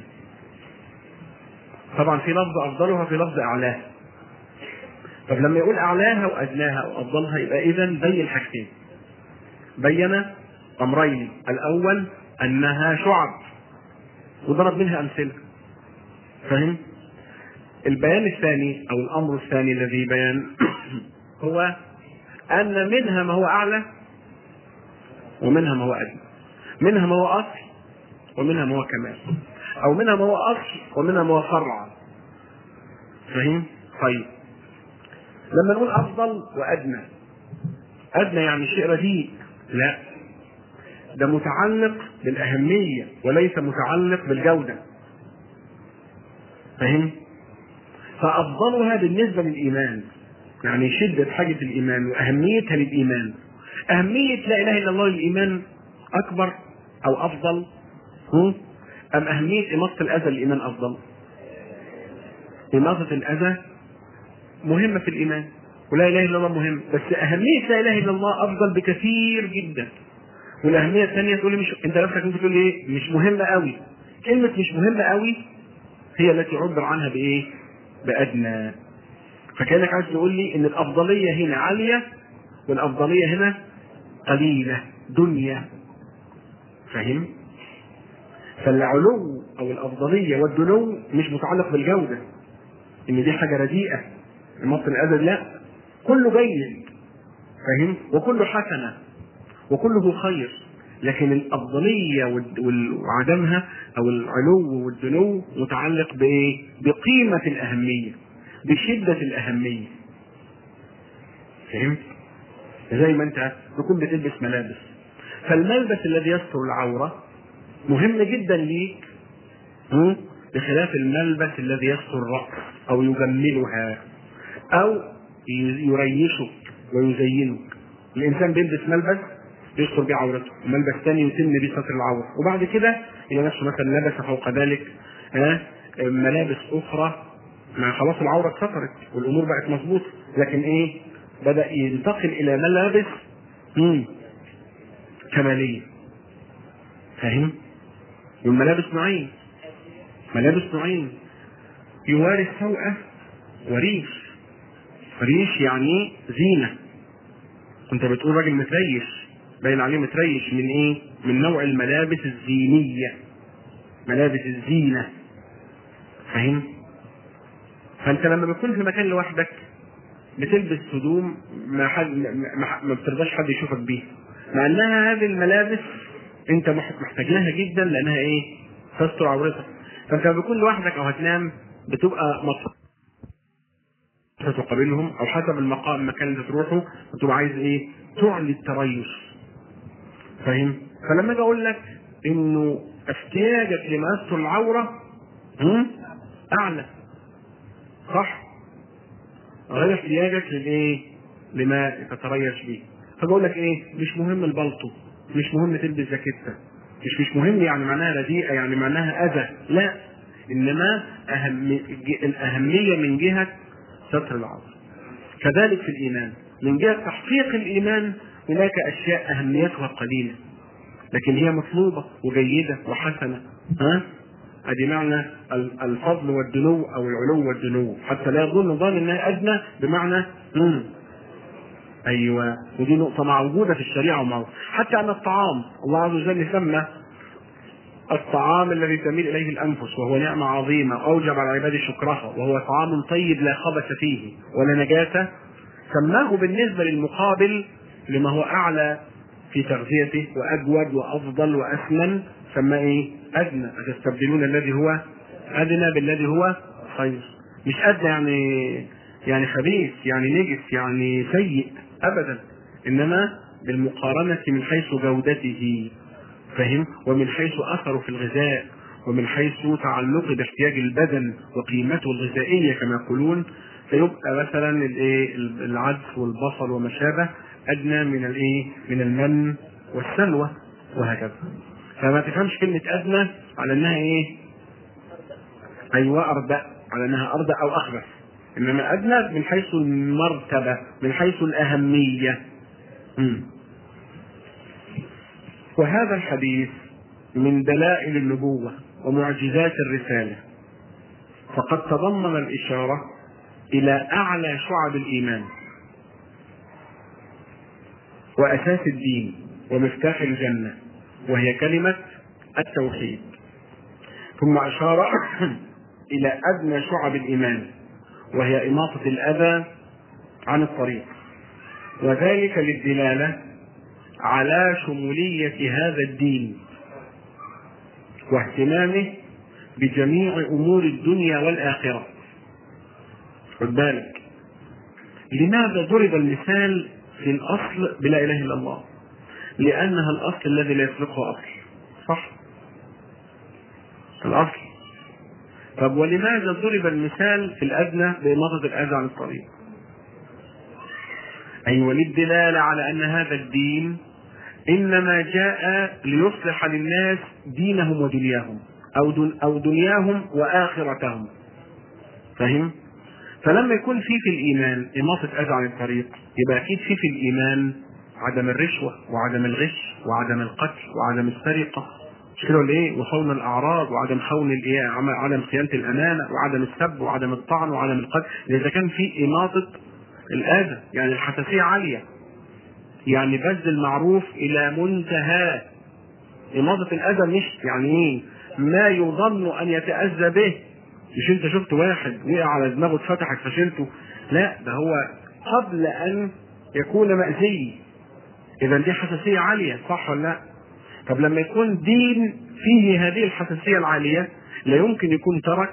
طبعا في لفظ أفضلها، في لفظ أعلاها. طب لما يقول أعلاها وأدناها وأفضلها، يبقى إذن بين حاجتين، بين أمرين: الأول أنها شعب، وضرب منها أمثلة، فهم؟ البيان الثاني أو الأمر الثاني الذي بيان هو أن منها ما هو أعلى ومنها ما هو أدنى، منها ما هو أصل ومنها ما هو كمال، أو منها ما هو أصل ومنها ما هو فرع، فهم؟ طيب، لما نقول أفضل وأدنى، أدنى يعني شيء رديء؟ لا، ده متعلق بالأهمية وليس متعلق بالجودة، فهم؟ فأفضلها بالنسبة للإيمان، يعني شدة حاجة الإيمان وأهميتها للإيمان. أهمية لا إله إلا الله للإيمان أكبر أو أفضل أم أهمية إماطة الأذى للإيمان أفضل؟ إماطة الأذى مهمة في الإيمان، ولا إله إلا الله مهم، بس أهمية لا إله إلا الله أفضل بكثير جدا. والأهمية الثانية تقول لي مش، أنت نفسك ممكن تقول لي إيه؟ مش مهمة قوي. كلمة مش مهمة قوي هي التي عبر عنها بإيه؟ بأدنى. فكأنك عايز تقول لي إن الأفضلية هنا عالية والأفضلية هنا قليلة دنيا. فاهم؟ فالعلو أو الأفضلية والدنو مش متعلق بالجودة، إن دي حاجة رديئة. المطر الأبد لا، كله جيد، فاهم؟ وكله حسنة وكله خير، لكن الأفضلية وعدمها أو العلو والدنو متعلق بإيه؟ بقيمة الأهمية، بشدة الأهمية. فهمت؟ زي ما أنت تكون بتلبس ملابس، فالملبس الذي يستر العورة مهم جدا ليك بخلاف الملبس الذي يستر الرأس أو يجملها أو يريشك ويزينك. الإنسان بيلبس ملبس يستر بيه عورته، وملبس ثاني يتم بيه ستر العورة، وبعد كده إلى نفسه مثلا لبس فوق ذلك ملابس أخرى، ما خلاص العورة اتسترت والأمور بقت مظبوطة، لكن إيه؟ بدأ ينتقل إلى ملابس كمالية. فاهم؟ والملابس نوعين، ملابس نوعين، يواري السوءة وريش. ريش يعني زينة. كنت بتقول راجل متريش، باين عليه متريش من ايه؟ من نوع الملابس الزينية، ملابس الزينة. فاهم؟ فانت لما بتكون في مكان لوحدك بتلبس هدوم ما بترضاش حد يشوفك بيها، مع انها هذه الملابس انت محتاج لها جدا، لانها ايه؟ تستر عورتك. فانت لما بتكون لوحدك او هتنام بتبقى مطلوب تقابلهم، او حسب المكان اللي تروحه بتبقى عايز ايه؟ تعلي التريث. فاهم؟ فلما اجي اقول لك انه احتياجك لما يستر العوره اعلى، صح؟ غير احتياجك للايه؟ لما تتريث به. فبقول لك ايه؟ مش مهم البلطو، مش مهم تلبس جاكيته، مش مهم يعني معناها رديئه، يعني معناها اذى، لا، انما الاهميه من جهه ستر العورة. كذلك في الإيمان، من جهة تحقيق الإيمان هناك أشياء أهميتها قليلة لكن هي مطلوبة وجيدة وحسنة. أدي معنى الفضل والدنو أو العلو والدنو، حتى لا يظن ظان أنها أدنى بمعنى أيوة. ودي نقطة موجودة في الشريعة ومعروفة. حتى أن الطعام الله عز وجل سمى الطعام الذي تميل إليه الأنفس وهو نعمة عظيمة أوجب على عباده شكرها، وهو طعام طيب لا خبث فيه ولا نجاسة، سماه بالنسبة للمقابل لما هو أعلى في تغذيته وأجود وأفضل وأثمن، سماه إيه؟ أدنى. أتستبدلون الذي هو أدنى بالذي هو خير. مش أدنى يعني خبيث، يعني نجس، يعني سيء، أبدا، إنما بالمقارنة من حيث جودته، فهم؟ ومن حيث أثره في الغذاء، ومن حيث تعلقه باحتياج البدن وقيمته الغذائية كما يقولون، فيبقى مثلا العدس والبصل وما شابه أدنى من من المن والسلوى وهكذا. فما تفهمش كلمة أدنى على أنها أيوة أردأ، على أنها أردأ أو أخبث، إنما أدنى من حيث المرتبة، من حيث الأهمية. وهذا الحديث من دلائل النبوة ومعجزات الرسالة، فقد تضمن الإشارة إلى أعلى شعب الإيمان وأساس الدين ومفتاح الجنة، وهي كلمة التوحيد، ثم أشار إلى أدنى شعب الإيمان وهي إماطة الأذى عن الطريق، وذلك للدلالة على شمولية هذا الدين واهتمامه بجميع أمور الدنيا والآخرة. خد بالك، لماذا ضرب المثال في الأصل بلا إله إلا الله؟ لأنها الأصل الذي لا يسبقه أصل، صح؟ الأصل. طب ولماذا ضرب المثال في الأدنى بإماطة الأذى عن الطريق؟ أيوة، للدلالة على أن هذا الدين إنما جاء ليصلح للناس دينهم ودنياهم، أو دنياهم وآخرتهم. فهم؟ فلما يكون في الإيمان إماطة أذى عن الطريق، يبقى أكيد في الإيمان عدم الرشوة وعدم الغش وعدم القتل وعدم السرقة، مش كده ولا إيه؟ وصون الأعراض وعدم عدم خيانة الأمانة وعدم السب وعدم الطعن وعدم القتل. إذا كان في إماطة الأذى، يعني الحساسية عالية، يعني بذل المعروف إلى منتهى. إماطة الأذى مش يعني إيه؟ ما يظن أن يتأذى به. مش انت شفت واحد وقع على دماغه اتفتحت فشلته، لا، ده هو قبل ان يكون مأذي. اذا دي حساسية عالية، صح ولا لا؟ طب لما يكون دين فيه هذه الحساسية العالية، لا يمكن يكون ترك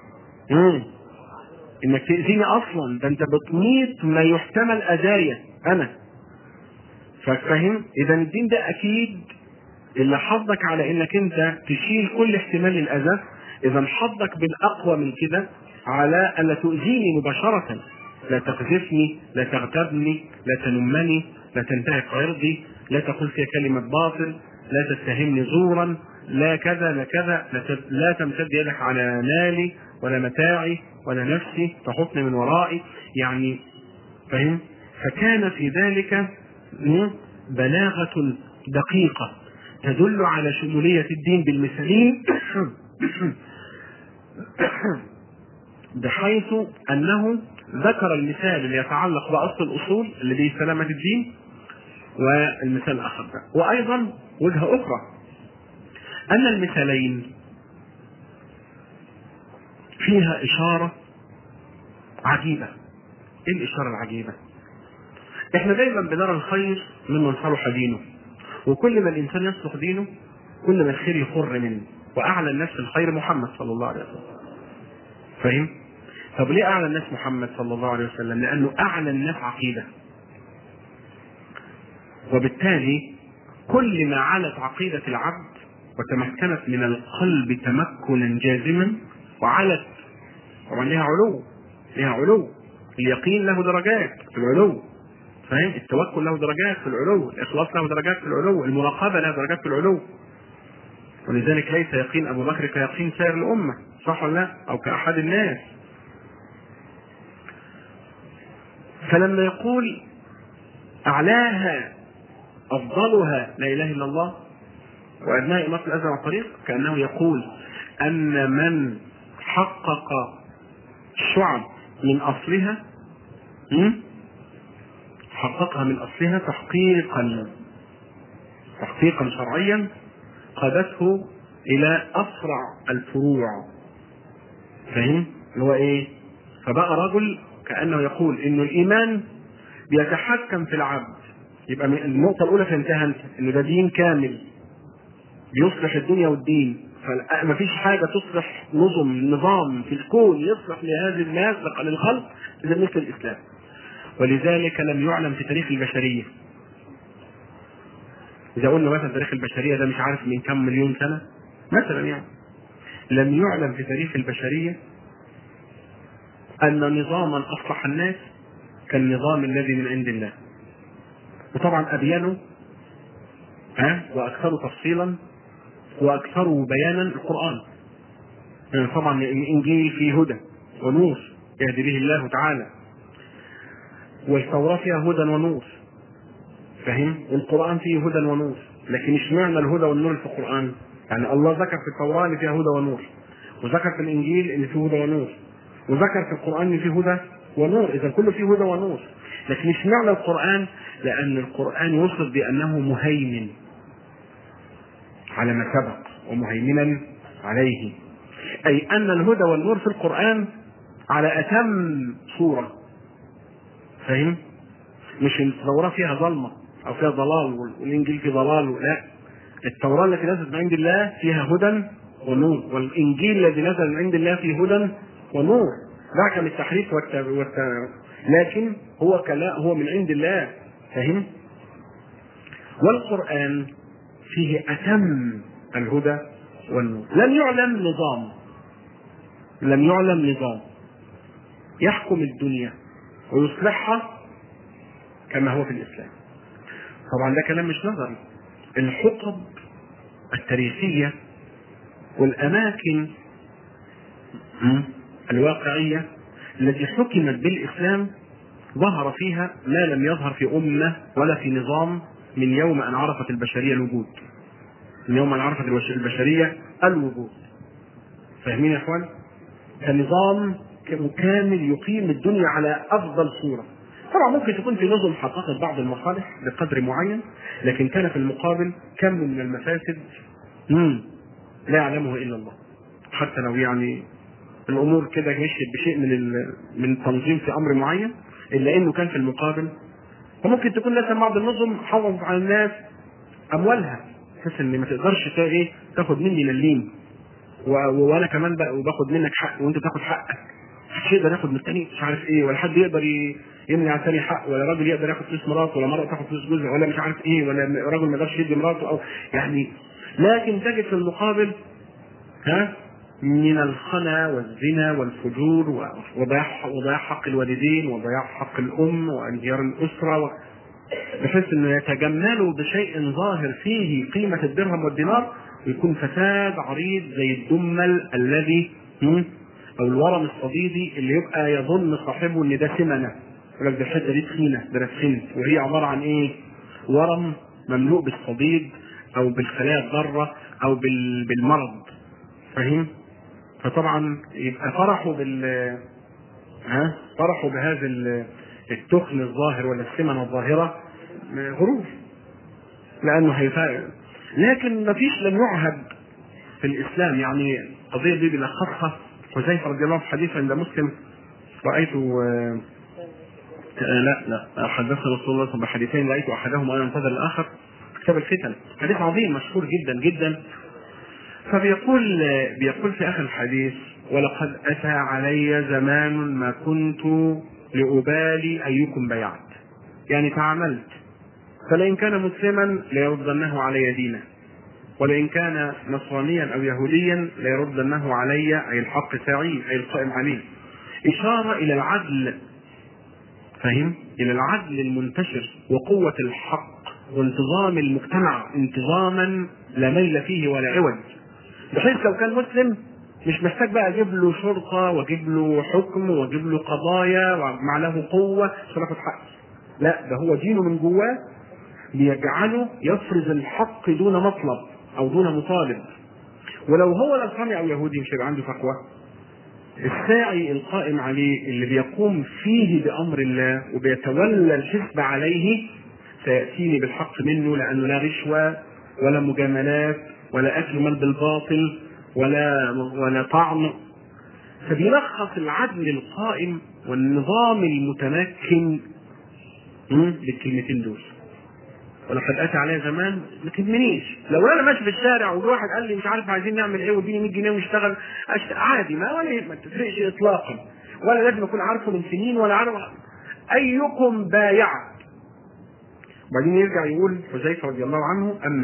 انك تأذيني اصلا، ده انت بتميت ما يحتمل اذايا انا. فاهم؟ اذا الدين ده اكيد اللي حضك على انك انت تشيل كل احتمال الاذى. اذا حضك بالاقوى من كده على الا تؤذيني مباشرة، لا تقذفني، لا تغتابني، لا تنمني، لا تنتهك عرضي، لا تقول فيها كلمة باطل، لا تتهمني زورا، لا كذا لا كذا، لا تمتد يدك على مالي ولا متاعي ولا نفسي تحطني من ورائي. يعني فهم؟ فكان في ذلك بلاغة دقيقة تدل على شمولية الدين بالمثالين بحيث أنه ذكر المثال اللي يتعلق بأصل الأصول اللي به سلامة الدين، والمثال الآخر ده. وأيضا وجهة أخرى أن المثالين فيها إشارة عجيبة. إيه الإشارة العجيبة؟ إحنا دايما بنرى الخير ممن صلح دينه، وكل ما الإنسان يصلح دينه كل ما الخير يخر منه، وأعلى الناس في الخير محمد صلى الله عليه وسلم. فاهم؟ طب ليه أعلى الناس محمد صلى الله عليه وسلم؟ لأنه أعلى الناس عقيدة، وبالتالي كل ما علت عقيدة العبد وتمكنت من القلب تمكنا جازما وعلت، طبعا لها علو، لها علو. اليقين له درجات في العلو، فاهم؟ التوكل له درجات في العلو، الإخلاص له درجات في العلو، المراقبة لها درجات في العلو. ولذلك ليس يقين أبو بكر كيقين سائر الأمة، صح ولا لا؟ أو كأحد الناس. فلما يقول أعلاها أفضلها لا إله إلا الله وأدناها إماطة الأذى عن الطريق، كأنه يقول أن من حقق الشعب من أصلها حققها من أصلها تحقيقا شرعيا قادته إلى أسرع الفروع. فهم؟ اللي هو إيه؟ فبقى رجل كأنه يقول إنه الإيمان بيتحكم في العبد. يبقى النقطة الأولى فهمتها أنت، إنه ده دين كامل بيصلح الدنيا والدين، فمفيش حاجة تصلح نظام في الكون يصلح لهذه الناس للخلق إذا مثل الإسلام. ولذلك لم يعلم في تاريخ البشرية، إذا قلنا مثلا تاريخ البشرية ده مش عارف من كم مليون سنة مثلا، يعني لم يعلم في تاريخ البشرية أن نظاما أصلح الناس كالنظام الذي من عند الله. وطبعا أبينه وأكثر تفصيلا وأكثر بيانا القرآن. يعني طبعا الإنجيل فيه هدى ونور يهدي به الله تعالى، والتوراة فيها هدى ونور، فهم؟ القرآن فيه هدى ونور. لكن اشمعنى الهدى والنور في القرآن؟ يعني الله ذكر في التوراة ان فيها هدى ونور، وذكر في الإنجيل ان فيه هدى ونور، وذكر في القرآن ان فيه هدى ونور. إذا كله فيه هدى ونور. لكن اشمعنى القرآن؟ لأن القرآن يوصف بأنه مهيمن على ما سبق ومهيمنا عليه، أي أن الهدى والنور في القرآن على أتم صورة. فهم؟ مش التوراة فيها ظلمة أو فيها ضلال والإنجيل فيه ضلال، لا، التوراة التي نزلت من عند الله فيها هدى ونور، والإنجيل الذي نزل من عند الله فيه هدى ونور. ذاك من التحريف لكن هو من عند الله. فهم؟ والقرآن فيه أتم الهدى والنور. لم يعلم نظام يحكم الدنيا ويصلحها كما هو في الإسلام. طبعا ده كلام مش نظري. الحقب التاريخية والأماكن الواقعية التي حكمت بالإسلام ظهر فيها ما لم يظهر في أمة ولا في نظام من يوم أن عرفت البشرية الوجود. من يوم أن عرفت البشرية الوجود. فاهمين يا إخوان؟ كنظام كامل يقيم الدنيا على أفضل صورة. طبعا ممكن تكون في نظم حققت بعض المصالح بقدر معين، لكن كان في المقابل كم من المفاسد لا يعلمه إلا الله. حتى لو يعني الأمور كده مشيت بشيء من تنظيم في أمر معين، إلا إنه كان في المقابل. فممكن تكون مثلا بعض النظم حافظت على الناس أموالها بحيث إن ما تقدرش تاخد مني مليم، وانا كمان باخد منك حق وانت تاخد حقك. محدش يقدر ياخد من الثاني مش عارف ايه، ولا حد يقدر يمنع الثاني حق، ولا راجل يقدر ياخد فلوس مراته، ولا مرأة تاخد فلوس جوزها، ولا مش عارف ايه، ولا راجل ما يقدرش يدي مراته او يعني. لكن تجد في المقابل من الخنا والزنا والفجور وضياع حق الوالدين وضياع حق الام وانهيار الاسره، بحيث انه يتجملوا بشيء ظاهر فيه قيمه الدرهم والدينار، ويكون فساد عريض زي الدمل الذي او الورم الصديدي اللي يبقى يظن صاحبه ان ده سمنه، يقول لك ده الحته دي تخينه ده تخينه، وهي عباره عن ايه؟ ورم مملوء بالصديد او بالخلايا الضاره او بالمرض. فاهم؟ فطبعا يبقى فرحوا فرحوا بهذا التخن الظاهر ولا السمنه الظاهره غرور، لانه هيفاجئ. لكن ما فيش لم يعهد في الاسلام. يعني القضيه دي بلخصها حذيفه رضي الله عنه في حديث عند مسلم رايته لا حدث رسول الله صلى الله عليه وسلم بحديثين رايت احدهما وانا انتظر الاخر، كتاب الفتن، حديث عظيم مشهور جدا جدا. بيقول في اخر الحديث: ولقد اتى علي زمان ما كنت لأبالي ايكم بيعت، يعني تعاملت، فلئن كان مسلما ليردنه علي دينه، ولئن كان نصرانيا او يهوديا ليردنه علي، اي الحق ساعين اي القائم عليه. اشاره الى العدل، فهم؟ الى العدل المنتشر وقوه الحق وانتظام المجتمع انتظاما لا ميل فيه ولا عوج، بحيث لو كان مسلم مش محتاج بقى اجيب له شرطه واجيب له حكم واجيب له قضايا ومع له قوه عشان ياخد حقه. لا، ده هو دينه من جواه بيجعله يفرض الحق دون مطلب او دون مطالب. ولو هو نصراني او يهودي مش هيبقى عنده تقوى. الساعي القائم عليه اللي بيقوم فيه بامر الله وبيتولى الحسب عليه سياتيني بالحق منه، لانه لا رشوه ولا مجاملات ولا اكل مال بالباطل ولا طعن. فبيلخص العدل القائم والنظام المتمكن بالكلمتين دول: ولقد اتى علي زمان. ما تهمنيش لو انا ماشي في الشارع وجه واحد قال لي مش عارف عايزين نعمل ايه واديني 100 جنيه ونشتغل عادي، ما تفرقش اطلاقا، ولا لازم اكون عارفه من سنين ولا عارف ايكم بايع. وبعدين يرجع يقول حذيفه رضي الله عنه: اما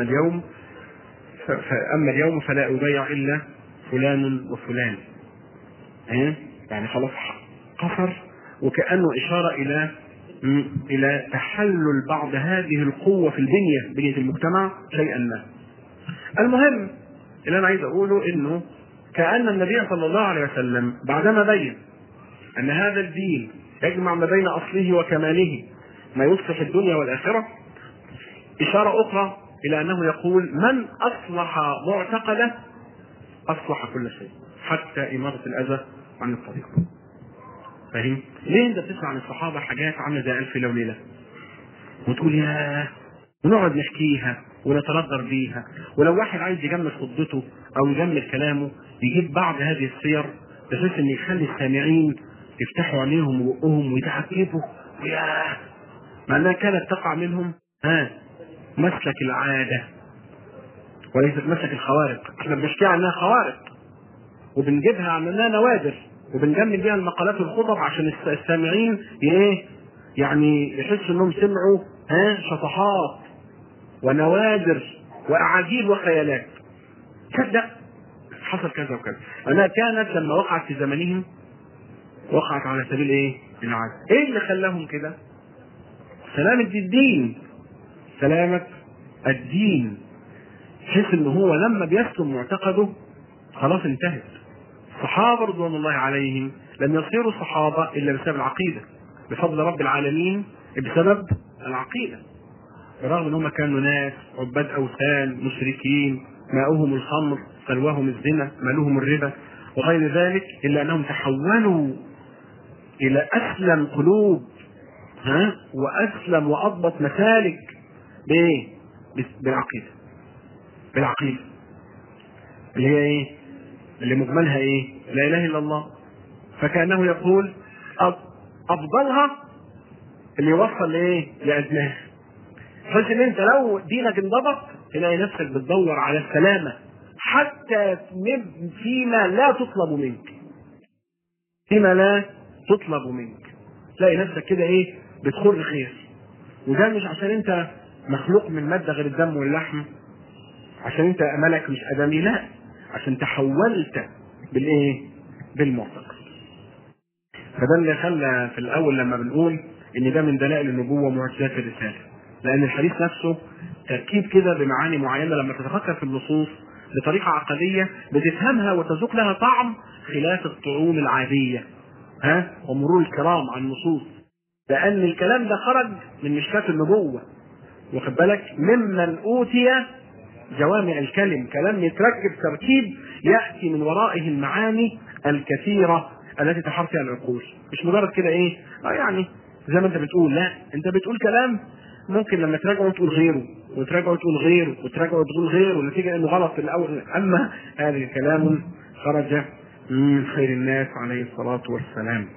اليوم فلا ابايع الا فلان وفلان. يعني خلاص قصر، وكانه اشاره الى تحلل بعض هذه القوه في بنيه المجتمع شيئا ما. المهم اللي انا عايز اقوله انه كأن النبي صلى الله عليه وسلم بعدما بين ان هذا الدين يجمع ما بين اصله وكماله ما يصلح الدنيا والاخره، اشاره اخرى الى انه يقول: من اصلح معتقده اصلح كل شيء حتى اماطه الاذى عن الطريق. فاهم؟ ليه انت بتسمع عن الصحابه حاجات عامله زي الف ليله وليله وتقول ياه، ونقعد نحكيها ونتردر بيها، ولو واحد عايز يجمل خطبته او يجمل كلامه يجيب بعض هذه السير بحيث ان يخلي السامعين يفتحوا عينيهم وبقهم ويتعجبوا وياه، مع انها كانت تقع منهم مسلك العاده وليست مسلك الخوارق. احنا بنحكي عنها خوارق وبنجيبها عنها نوادر وبنجمل بيها المقالات والخطب عشان السامعين يعني يحسوا انهم سمعوا شطحات ونوادر واعاجيب وخيالات. تصدق حصل كذا وكذا، انها كانت لما وقعت في زمنهم وقعت على سبيل العادة. ايه اللي خلاهم كده؟ سلامة الدين، سلامة الدين، بحيث ان هو لما بيسلم معتقده خلاص انتهت. الصحابة رضوان الله عليهم لم يصيروا صحابة الا بسبب العقيدة، بفضل رب العالمين، بسبب العقيدة، برغم ان هم كانوا ناس عباد اوثان مشركين، ماؤهم الخمر، سلواهم الزنا، مالهم الربا وغير ذلك، الا انهم تحولوا الى اسلم قلوب، واسلم واضبط مسالك. بايه؟ بالعقيده. بالعقيده اللي هي ايه؟ اللي مجملها ايه؟ لا اله الا الله. فكانه يقول افضلها اللي يوصل لايه؟ لادناها. بس ان انت لو دينك انضبط تلاقي نفسك بتدور على السلامه حتى فيما لا تطلب منك، فيما لا تطلب منك تلاقي نفسك كده ايه؟ بتخر خير. وده مش عشان انت مخلوق من ماده غير الدم واللحم، عشان انت ملك مش ادمي، لا، عشان تحولت بالايه؟ بالمعتقد. فده اللي خلى في الاول لما بنقول ان ده من دلائل النبوه ومعجزات الرساله، لان الحديث نفسه تركيب كده بمعاني معينه لما تتفكر في النصوص بطريقه عقليه بتفهمها وتذوق لها طعم خلاف الطعوم العاديه ومرور الكرام على النصوص، لان الكلام ده خرج من مشكاة النبوه، واخد بالك، ممن اوتي جوامع الكلم، كلام يتركب تركيب ياتي من ورائه المعاني الكثيره التي تحار فيها العقول، مش مجرد كده ايه يعني زي ما انت بتقول، لا، انت بتقول كلام ممكن لما تراجعه تقول غيره، وتراجعه تقول غيره، وتراجعه تقول غيره، والنتيجه انه غلط في الاول. اما هذا كلام خرج من خير الناس عليه الصلاه والسلام.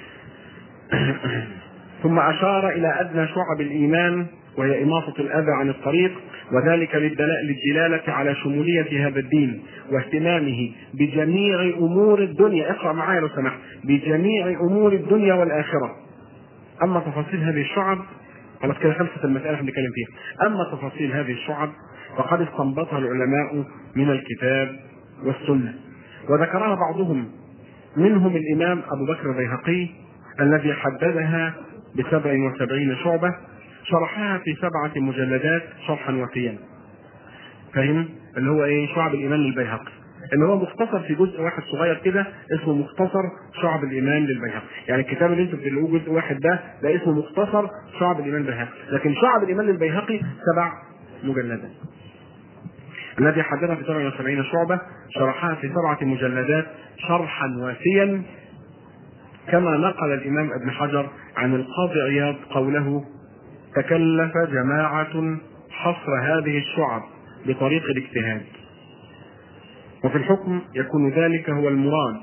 ثم أشار إلى أدنى شعب الإيمان وهي إماطة الأذى عن الطريق، وذلك للدلالة على شمولية هذا الدين واهتمامه بجميع أمور الدنيا. اقرأ معايا لو سمحت. بجميع أمور الدنيا والآخرة. أما تفاصيل هذه الشعب خلاص كده خلصت المسألة اللي بنتكلم فيها. أما تفاصيل هذه الشعب فقد استنبطها العلماء من الكتاب والسنة، وذكرها بعضهم، منهم الإمام أبو بكر البيهقي الذي حددها ب77 شعبة، شرحها في 7 مجلدات شرحا وفيا. فهم؟ اللي هو ايه؟ شعب الإيمان للبيهقي، اللي هو مختصر في جزء واحد صغير كده اسمه مختصر شعب الإيمان للبيهقي. يعني الكتاب اللي انتم بتلاقوه جزء واحد ده اسمه مختصر شعب الإيمان للبيهقي، لكن شعب الإيمان للبيهقي 7 مجلدات، الذي حددها في 77 شعبة، شرحها في 7 مجلدات شرحا وافيا، كما نقل الإمام ابن حجر عن القاضي عياض قوله: تكلف جماعة حصر هذه الشعب بطريق الاجتهاد، وفي الحكم يكون ذلك هو المراد.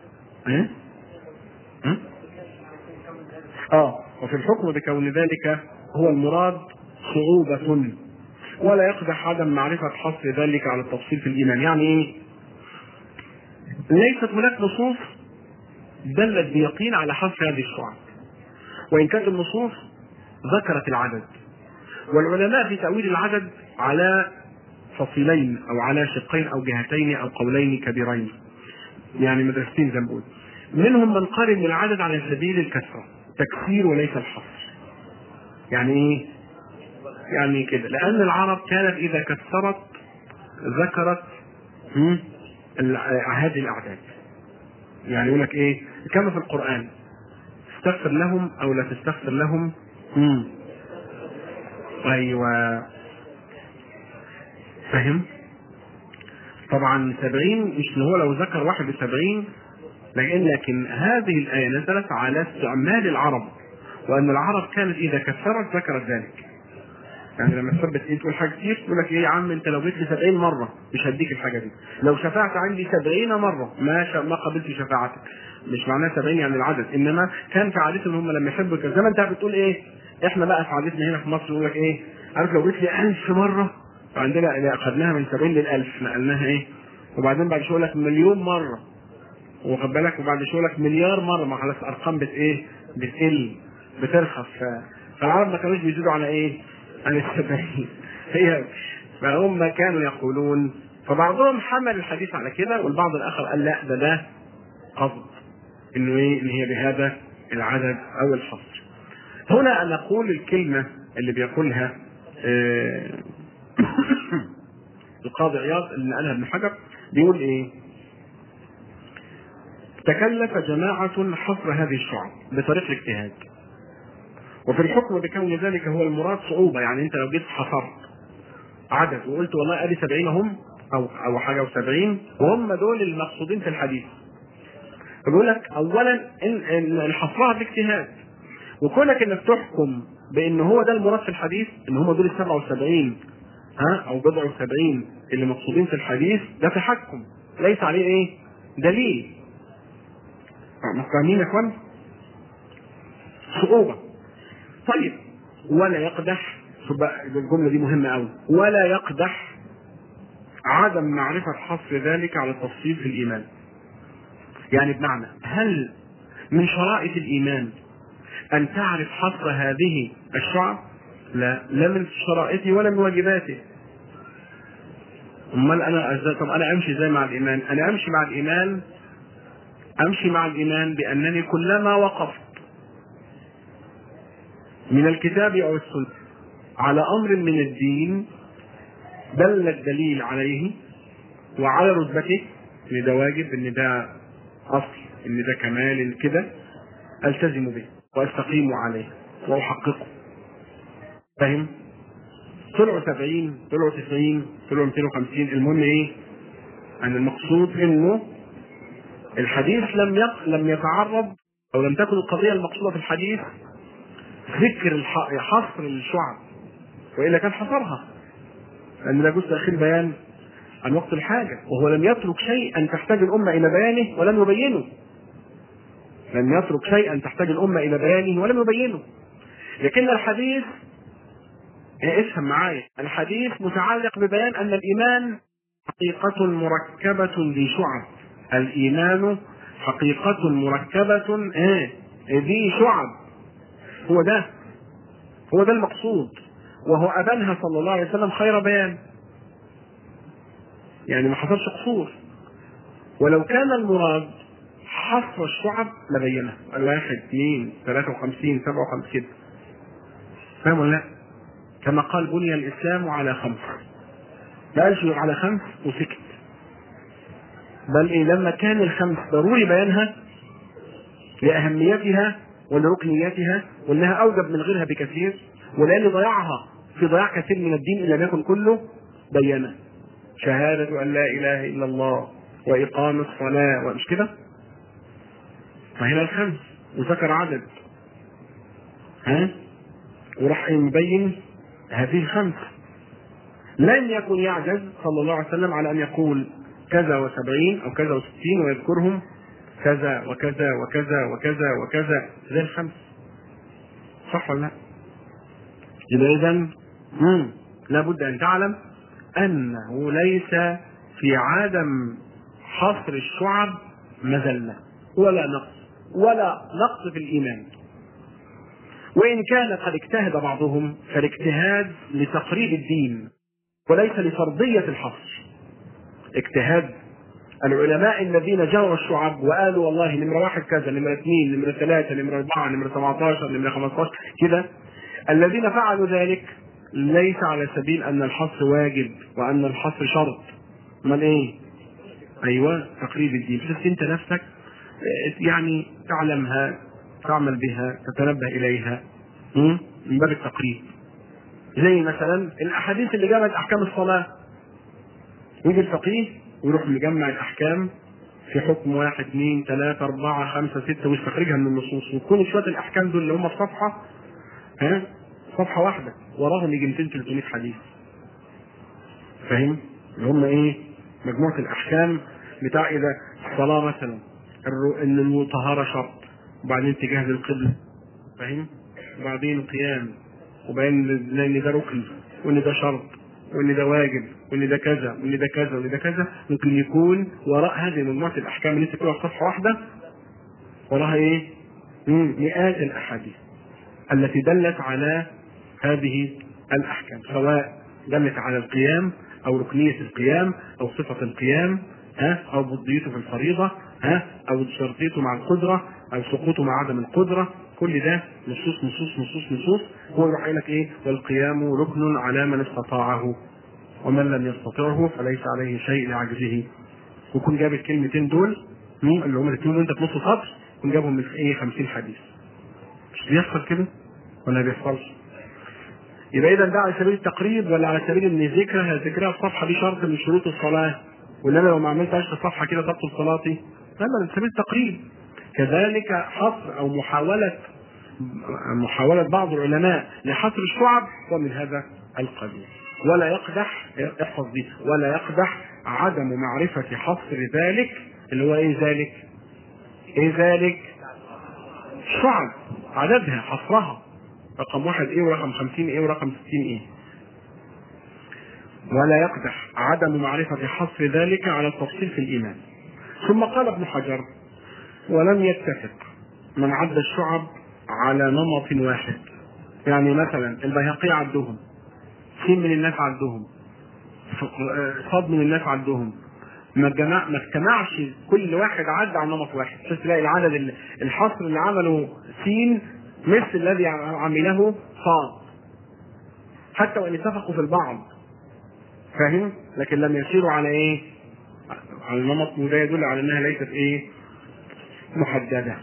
وفي الحكم بكون ذلك هو المراد صعوبة، ولا يقدح عدم معرفة حصر ذلك على التفصيل في الإيمان. يعني إيه؟ ليست هناك نصوص دلت بيقين على حصر هذه الشعب، وإن كانت النصوص ذكرت العدد، والعلماء في تأويل العدد على فصيلين أو على شقين أو جهتين أو قولين كبيرين، يعني مدرستين زي ما بقول. منهم من قارن العدد على سبيل الكثرة، تكثير وليس الحصر. يعني إيه؟ يعني كده، لأن العرب كانت إذا كثرت ذكرت هذه الأعداد. يعني يقول لك إيه؟ كما في القرآن: استغفر لهم أو لا تستغفر لهم. أيوة، فهم؟ طبعا 70 مش اللي هو لو ذكر 71، لكن هذه الآية نزلت على استعمال العرب، وأن العرب كانت إذا كثرت ذكرت ذلك. يعني لما تثبت إيه تقول حاجة كتير يقول لك إيه يا عم أنت لو جيت لي 70 مرة مش هديك الحاجة دي، لو شفعت عندي 70 مرة ما قبلت شفاعتك. مش معناه 70 يعني العدد، إنما كان في عادتهم هم لما يحبوا زي ما أنت بتقول إيه، إحنا بقى في عادتنا هنا في مصر يقول لك إيه، عارف لو جيت لي 1000 مرة، عندنا أخذناها من 70 لل1000 نقلناها إيه، وبعدين بعد شوية لك مليون مرة، واخد بالك، وبعد شوية لك مليار مرة، ما خلاص أرقام بتقل بترخص. فالعرب ما كانوش بيزيدوا على إيه؟ عن 70. هي فهم كانوا يقولون، فبعضهم حمل الحديث على كده، والبعض الآخر قال لا، ده قصد إنه إيه؟ إن هي بهذا العدد أو الحصر. هنا نقول الكلمة اللي بيقولها القاضي عياض اللي قالها ابن حجر، بيقول ايه؟ تكلف جماعة حصر هذه الشعب بطريق الاجتهاد، وفي الحكم بكون ذلك هو المراد صعوبة. يعني انت لو جيت حصرت عدد وقلت والله ادي 70 هم او حاجة و70 وهم دول المقصودين في الحديث، بيقول لك اولا ان حصرها باجتهاد، وكونك انك تحكم بان هو ده المراد في الحديث، ان هم دول ال 77 او بضع 70 اللي مقصودين في الحديث، ده تحكم ليس عليه ايه؟ دليل. فاهمين يا اخوان؟ صعوبة. طيب ولا يقدح، الجملة دي مهمة قوي، ولا يقدح عدم معرفة حصر ذلك على التفصيل في الإيمان. يعني بمعنى، هل من شرائط الإيمان أن تعرف حصر هذه الشعب؟ لا من شرائطه ولا من واجباته. امال طب انا امشي ازاي مع الايمان؟ انا امشي مع الايمان بانني كلما وقفت من الكتاب او السنه على امر من الدين دل الدليل عليه وعلى رتبته، ان ده واجب، ان ده اصل، ان ده كمال كده، التزم به واستقيم عليه واحققه. فاهم؟ طلعوا 70 طلعوا 90 طلعوا 250، المهم ايه؟ ان المقصود انه الحديث لم يتعرض، او لم تكن القضيه المقصوده في الحديث ذكر حصر الشعب، والا كان حصرها، لان ده جزء اخير بيان عن وقت الحاجه، وهو لم يترك شيئا تحتاج الامه الى بيانه ولم يبينه. لم يترك شيئا تحتاج الامه الى بيانه ولم يبينه. لكن الحديث، افهم معايا، الحديث متعلق ببيان ان الايمان حقيقة مركبة ذي شعب. الإيمان حقيقة مركبة ذي شعب. هو ده المقصود، وهو أبانها صلى الله عليه وسلم خير بيان. يعني ما حصلش قصور، ولو كان المراد حصر الشعب لبينه، 1 2 53 57. فاهم ولا لا؟ كما قال بني الإسلام على 5، ما قالش على 5 وسكت، بل إيه؟ لما كان ال5 ضروري بيانها لأهميتها ولركنيتها، وأنها أوجب من غيرها بكثير، ولأن ضياعها في ضياع كثير من الدين إن لم يكن كله، بينه. شهادة أن لا إله إلا الله وإقام الصلاة، ومش كده؟ فهنا ال5 وذكر عدد، وراح مبين هذه ال5. لم يكن يعجز صلى الله عليه وسلم على أن يقول كذا و70 أو كذا و60 ويذكرهم كذا وكذا وكذا وكذا وكذا زي ال5. صح ولا لا؟ يبقى إذن لابد أن تعلم أنه ليس في عدم حصر الشعب مذلة ولا نقص في الإيمان. وإن كان قد اجتهد بعضهم فالاجتهاد لتقريب الدين وليس لفرضية الحصر. اجتهاد العلماء الذين جروا الشعب وقالوا والله نمرة 1 كذا، نمرة 2، نمرة 3، نمرة 4، نمرة 17، نمرة 15 كده، الذين فعلوا ذلك ليس على سبيل أن الحصر واجب وأن الحصر شرط. امال ايه؟ ايوه، تقريب الدين. بس انت نفسك يعني تعلمها، تعمل بها، تتنبه اليها من باب التقريب. زي مثلا الاحاديث اللي جابت احكام الصلاه، يجي الفقيه ويروح مجمع الاحكام في حكم 1 2 3 4 5 6 ويستخرجها من النصوص، ويكون شويه الاحكام دول اللي هم في صفحه واحده وراهم يجي 200 300 حديث. فاهم؟ اللي هم ايه؟ مجموعه الاحكام بتاع اذا الصلاه مثلا ان الطهاره شرط، وبعدين تجاه للقبله، فاهم؟ وبعدين القيام، وبعدين ان ده ركن، وان ده شرط، وان ده واجب، وان ده كذا، وان ده كذا، وان ده كذا. ممكن يكون وراء هذه مجموعه الاحكام اللي انت تقراها في صفحه واحده وراها ايه؟ مئات الاحاديث التي دلت على هذه الاحكام، سواء دلت على القيام او ركنيه القيام او صفه القيام، او بضيته في الفريضه، او شرطيته مع القدره او سقوطه مع عدم القدره، كل ده نصوص نصوص نصوص نصوص. هو يروح قايل لك ايه؟ والقيام ركن على من استطاعه ومن لم يستطعه فليس عليه شيء لعجزه. وكون جاب الكلمتين دول اللي هم الاثنين وانت في نص سطر، كون جابهم من ايه 50 حديث. مش بيحصل كده ولا بيحصلش؟ يبقى اذا ده على سبيل التقريب ولا على سبيل ان ذكرها الصفحه دي شرط من شروط الصلاه، وان انا لو ما عملتهاش في الصفحه كده تبطل صلاتي؟ لا، على سبيل التقريب. كذلك حصر او محاوله بعض العلماء لحصر الشعب ومن هذا القبيل. ولا يقدح، احفظ دي، ولا يقدح عدم معرفه حصر ذلك. اللي هو ايه ذلك؟ ذلك شعب عددها، حصرها، رقم 1 ايه ورقم 50 ايه ورقم 60 ايه. ولا يقدح عدم معرفة حصر ذلك على التفصيل في الإيمان. ثم قال ابن حجر: ولم يتفق من عد الشعب على نمط واحد. يعني مثلا البيهقي عدهم، سين من الناس عدهم، صاد من الناس عدهم، ما اجتمعش كل واحد عد على نمط واحد، بس تلاقي العدد الحصر اللي عمله سين مثل الذي عمله صاد، حتى وان اتفقوا في البعض، فاهم؟ لكن لم يسيروا على ايه؟ على النمط، وده يدل على انها ليست ايه؟ محدده.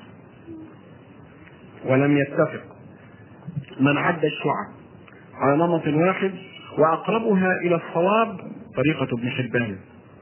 ولم يتفق من عد الشعب على نمط واحد، واقربها الى الصواب طريقه ابن حبان.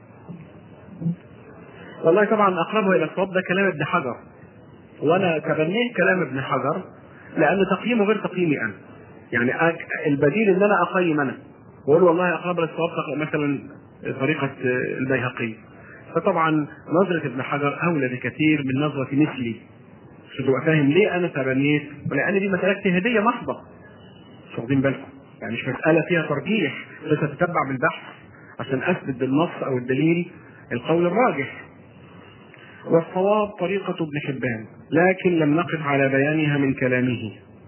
والله طبعا اقربها الى الصواب ده كلام ابن حجر، وانا تبنيت كلام ابن حجر لان تقييمه غير تقييمي انا. يعني البديل ان انا اقيم انا واقول والله اقرب للصواب مثلا طريقه البيهقي، فطبعا نظره ابن حجر اولى بكثير من نظره مثلي. عشان تبقى فاهم ليه انا تبنيت، ولان دي مساله اجتهاديه محضه، مش واخدين بالكم؟ يعني مش مساله فيها ترجيح، بس اتتبع بالبحث عشان اثبت بالنص او الدليل القول الراجح. والصواب طريقة ابن حبان، لكن لم نقف على بيانها من كلامه،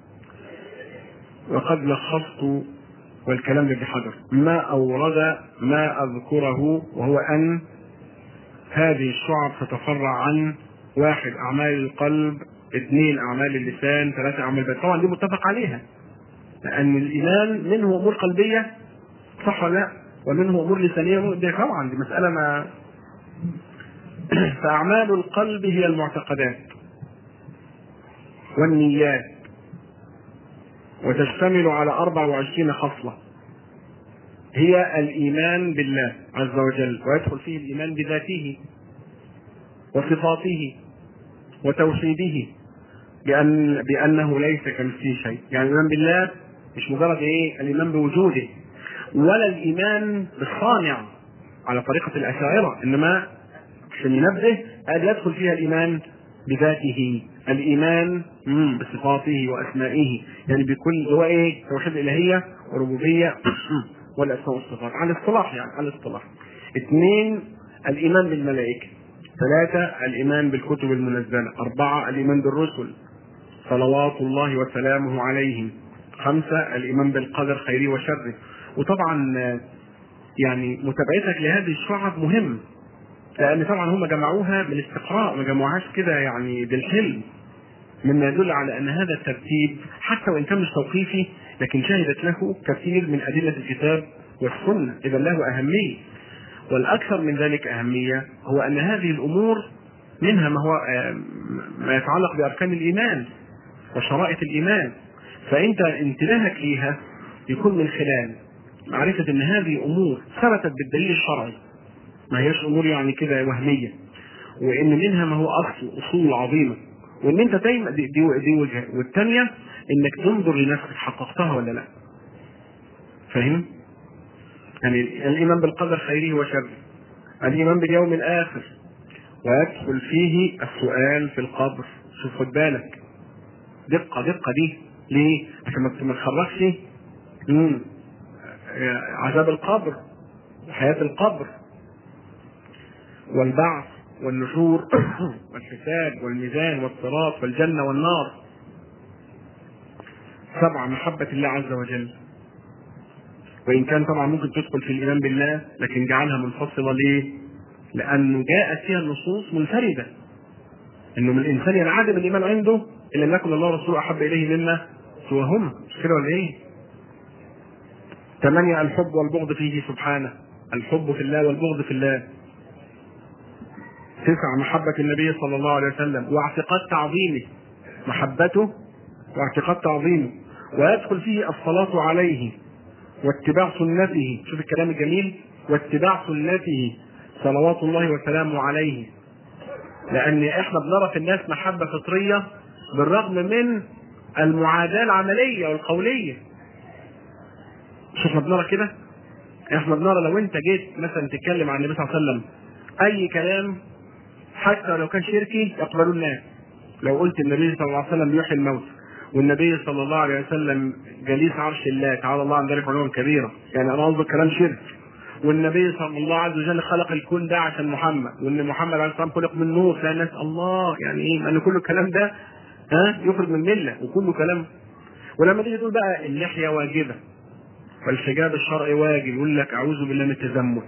وقد لخصت والكلام لابن حجر ما أورد ما أذكره، وهو أن هذه الشعب تتفرع عن 1 أعمال القلب، 2 أعمال اللسان، 3 أعمال البدن. طبعا دي متفق عليها، لأن الإيمان منه أمور قلبية، صح ولا لا؟ ومنه أمور لسانية، دي طبعا دي مسألة ما. فأعمال القلب هي المعتقدات والنيات، وتشتمل على 24 خصلة. هي الإيمان بالله عز وجل، ويدخل فيه الإيمان بذاته وصفاته وتوحيده بأنه ليس كمثله شيء. يعني الإيمان بالله مش مجرد الإيمان بوجوده، ولا الإيمان بالصانع على طريقة الأشاعرة، إنما عشان ينبه قال يدخل فيها الإيمان بذاته، الإيمان بصفاته وأسمائه، يعني بكل هو توحيد الإلهية وربوبية والأسماء والصفات على الاصطلاح، يعني على الاصطلاح. 2 الإيمان بالملائكة، 3 الإيمان بالكتب المنزلة، 4 الإيمان بالرسل صلوات الله وسلامه عليهم، 5 الإيمان بالقدر خيره وشره. وطبعا يعني متابعتك لهذه الشعب مهم، لأن طبعا هم جمعوها بالاستقراء، ما جمعوهاش كده يعني بالحلم، مما يدل على أن هذا الترتيب حتى وإن كان مش توقيفي لكن شهدت له كثير من أدلة الكتاب والسنة، إذا له أهمية. والأكثر من ذلك أهمية هو أن هذه الأمور منها ما يتعلق بأركان الإيمان وشرائط الإيمان، فأنت انتباهك ليها يكون من خلال معرفة أن هذه أمور ثبتت بالدليل الشرعي، ما هيش امور يعني كده وهميه، وان منها ما هو اصول عظيمه، وان انت دايما دي وجهه. والثانيه انك تنظر لنفسك حققتها ولا لا، فاهم؟ يعني الايمان بالقدر خيره وشره، الايمان باليوم الاخر، ويدخل فيه السؤال في القبر. شوف خد بالك، دقه دي ليه؟ عشان ما تخرجش عذاب القبر وحياه القبر والبعث والنشور والحساب والميزان والصراط والجنة والنار. 7 محبة الله عز وجل، وإن كان طبعا ممكن تدخل في الإيمان بالله لكن جعلها منفصلة. ليه؟ لأنه جاءت فيها النصوص منفردة، إنه من الإنسان ينعدم الإيمان عنده ان لم يكن الله ورسوله احب اليه مما سواهما، مش كده ولا ايه؟ 8 الحب والبغض فيه سبحانه، الحب في الله والبغض في الله. 9 محبة النبي صلى الله عليه وسلم واعتقاد تعظيمه، محبته واعتقاد تعظيمه. ويدخل فيه الصلاة عليه واتباع سنته، شوف الكلام الجميل، واتباع سنته صلوات الله وسلامه عليه. لأن احنا بنرى في الناس محبة فطرية بالرغم من المعاداة العملية والقولية. مش احنا بنرى كده؟ احنا بنرى لو انت جيت مثلا تتكلم عن النبي صلى الله عليه وسلم اي كلام حتى لو كان شركي يقبلوا الناس. لو قلت النبي صلى الله عليه وسلم يحيي الموت، والنبي صلى الله عليه وسلم جليس عرش الله تعالى الله عن ذلك علوا كبيرا، يعني انا قصدي كلام شرك، والنبي صلى الله عز وجل خلق الكون ده عشان محمد، وان محمد عليه الصلاه والسلام خلق من نور، فالناس الله يعني ايه؟ ان كل الكلام ده يخرج من مله وكله كلام. ولما تيجي تقول بقى اللحيه واجبه والحجاب الشرعي واجب، يقول لك اعوذ بالله من التزمت.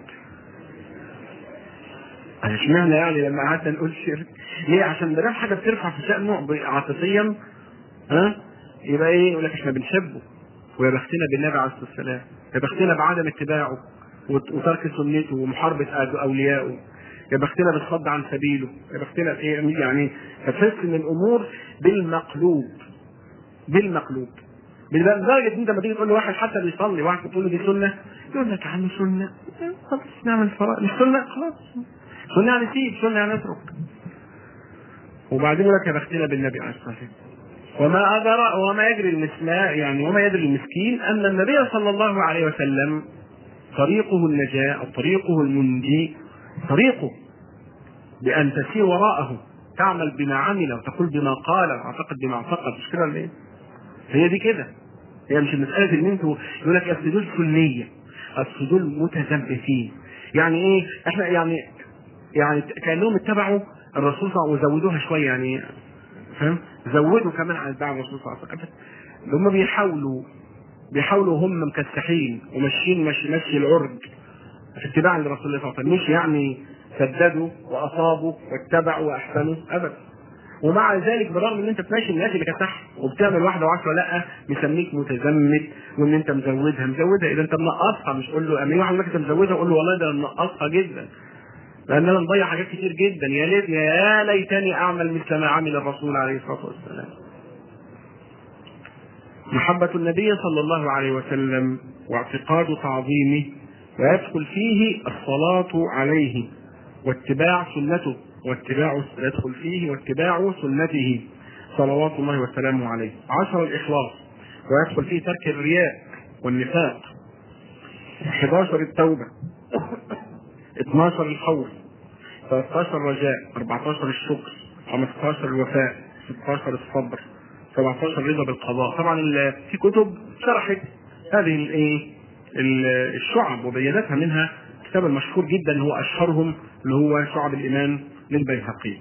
اشمعنى يعني لما قعدنا نقول شرك؟ ليه؟ عشان ده حاجه بترفع في شأنه عاطفيا، يبقى ايه؟ يقول لك احنا بنحبه ويا بختنا بالنبي عليه الصلاه والسلام، يا بختنا بعدم اتباعه وترك سنته ومحاربه اوليائه، يا بختنا بالصد عن سبيله، يا بختنا بايه يعني. فتحس ان الامور بالمقلوب بالمقلوب. لدرجه ان انت لما تيجي تقول لواحد حتى بيصلي، واحد تقول له دي سنه، يقول لك يا عم سنه خلاص نعمل فرائض، مش سنه خلاص، سنه يعني سيب، سنه يعني اترك. وبعدين يقول لك يا بختنا بالنبي عليه الصلاه والسلام. وما يدري المسكين ان النبي صلى الله عليه وسلم طريقه النجاة أو طريقه المنجي، طريقه بأن تسير وراءه، تعمل بما عمل وتقول بما قال وتعتقد بما اعتقد، مش كده ولا ايه؟ هي دي كده. هي مش المسألة ان انتوا يقول لك اصل دول سنية، اصل دول متزمتين. يعني ايه؟ احنا يعني كأنهم اتبعوا الرسول صلى الله عليه وسلم وزودوها شوية، يعني فاهم؟ زودوا كمان عن اتباع الرسول صلى الله عليه وسلم. هم بيحاولوا هم مكسحين وماشيين مشي العرج في اتباع لرسول الله صلى الله عليه وسلم، مش يعني سددوا واصابوا واتبعوا واحسنوا ابدا. ومع ذلك بالرغم ان انت ماشي الناس اللي كسح وبتعمل واحده وعشرة، لا مسميك متزمت وان انت مزودها. اذا انت منقصها، مش قول له اما واحد يقول لك انت مزودها قول له والله ده منقصها جدا، لان انا مضيع حاجات كتير جدا، يا ليتني اعمل مثل ما عمل الرسول عليه الصلاه والسلام. محبة النبي صلى الله عليه وسلم واعتقاد تعظيمه، ويدخل فيه الصلاة عليه واتباع سنته، يدخل فيه واتباع سنته صلوات الله وسلامه عليه. 10 الإخلاص، ويدخل فيه ترك الرياء والنفاق. 11 التوبة. 12 الخوف. 13 الرجاء. 14 الشكر. 15 الوفاء. 16 الصبر. 17 الرضا بالقضاء. طبعا في كتب شرحت هذه الشعب وبينتها، منها كتاب المشهور جدا هو اشهرهم اللي هو شعب الايمان للبيهقي.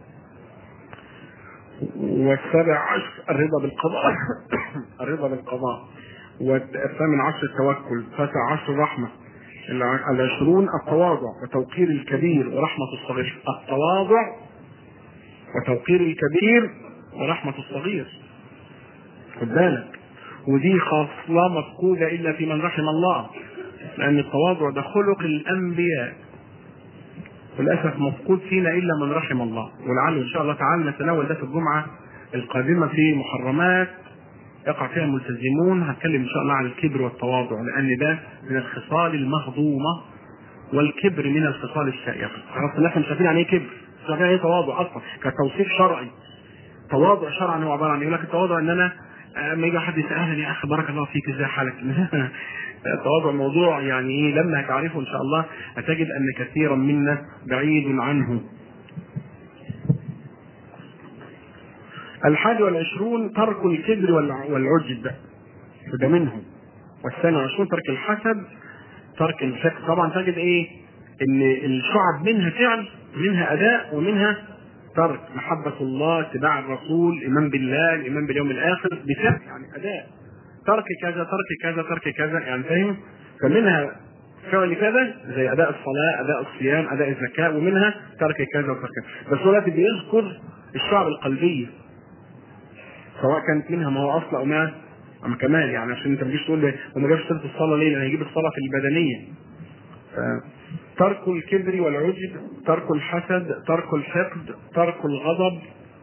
والسابع عشر الرضا بالقضاء الرضا بالقضاء. والثامن عشر التوكل. التاسع عشر الرحمه. 20 التواضع وتوقير الكبير ورحمه الصغير. التواضع وتوقير الكبير ورحمه الصغير، خد بالك، ودي خاصة مفقودة إلا في من رحم الله، لأن التواضع ده خلق الأنبياء، وللأسف مفقود فينا إلا من رحم الله. ولعله إن شاء الله تعالى نتناول ده في الجمعة القادمة في محرمات يقع فيها الملتزمون. هتكلم إن شاء الله عن الكبر والتواضع، لأن ده من الخصال المهضومة، والكبر من الخصال الشائعة. خلاص احنا مش عارفين يعني إيه كبر، مش عارفين يعني إيه تواضع أصلا كتوصيف شرعي. تواضع شرعا هو عباره عن يقول لك التواضع ان انا لما يجي حد يسالني يا اخي بارك الله فيك ازاي حالك التواضع موضوع يعني ايه، لما هتعرفه ان شاء الله هتجد ان كثيرا منا بعيد عنه. 21 ترك الكبر والعجب، ده منهم. 22 ترك الحسد، ترك الفقه. طبعا تجد ايه ان الشعب منها فعل، منها اداء، ومنها ترك. محبة الله، اتباع الرسول، الايمان بالله، الايمان باليوم الاخر، بفعل يعني اداء. ترك كذا ترك كذا ترك كذا، يعني فاهم؟ فمنها فعل كذا زي اداء الصلاة، اداء الصيام، اداء الزكاة، ومنها ترك كذا وترك كذا. بس هو بيذكر الشعب القلبية، سواء كانت منها ما هو اصل او ما اما كمان، يعني عشان انت ما تجيش تقول لي وما جابش سيره الصلاه ليه؟ لان هيجيب الصلاه في البدنيه. ترك الكبر والعجب، ترك الحسد، ترك الحقد، ترك الغضب.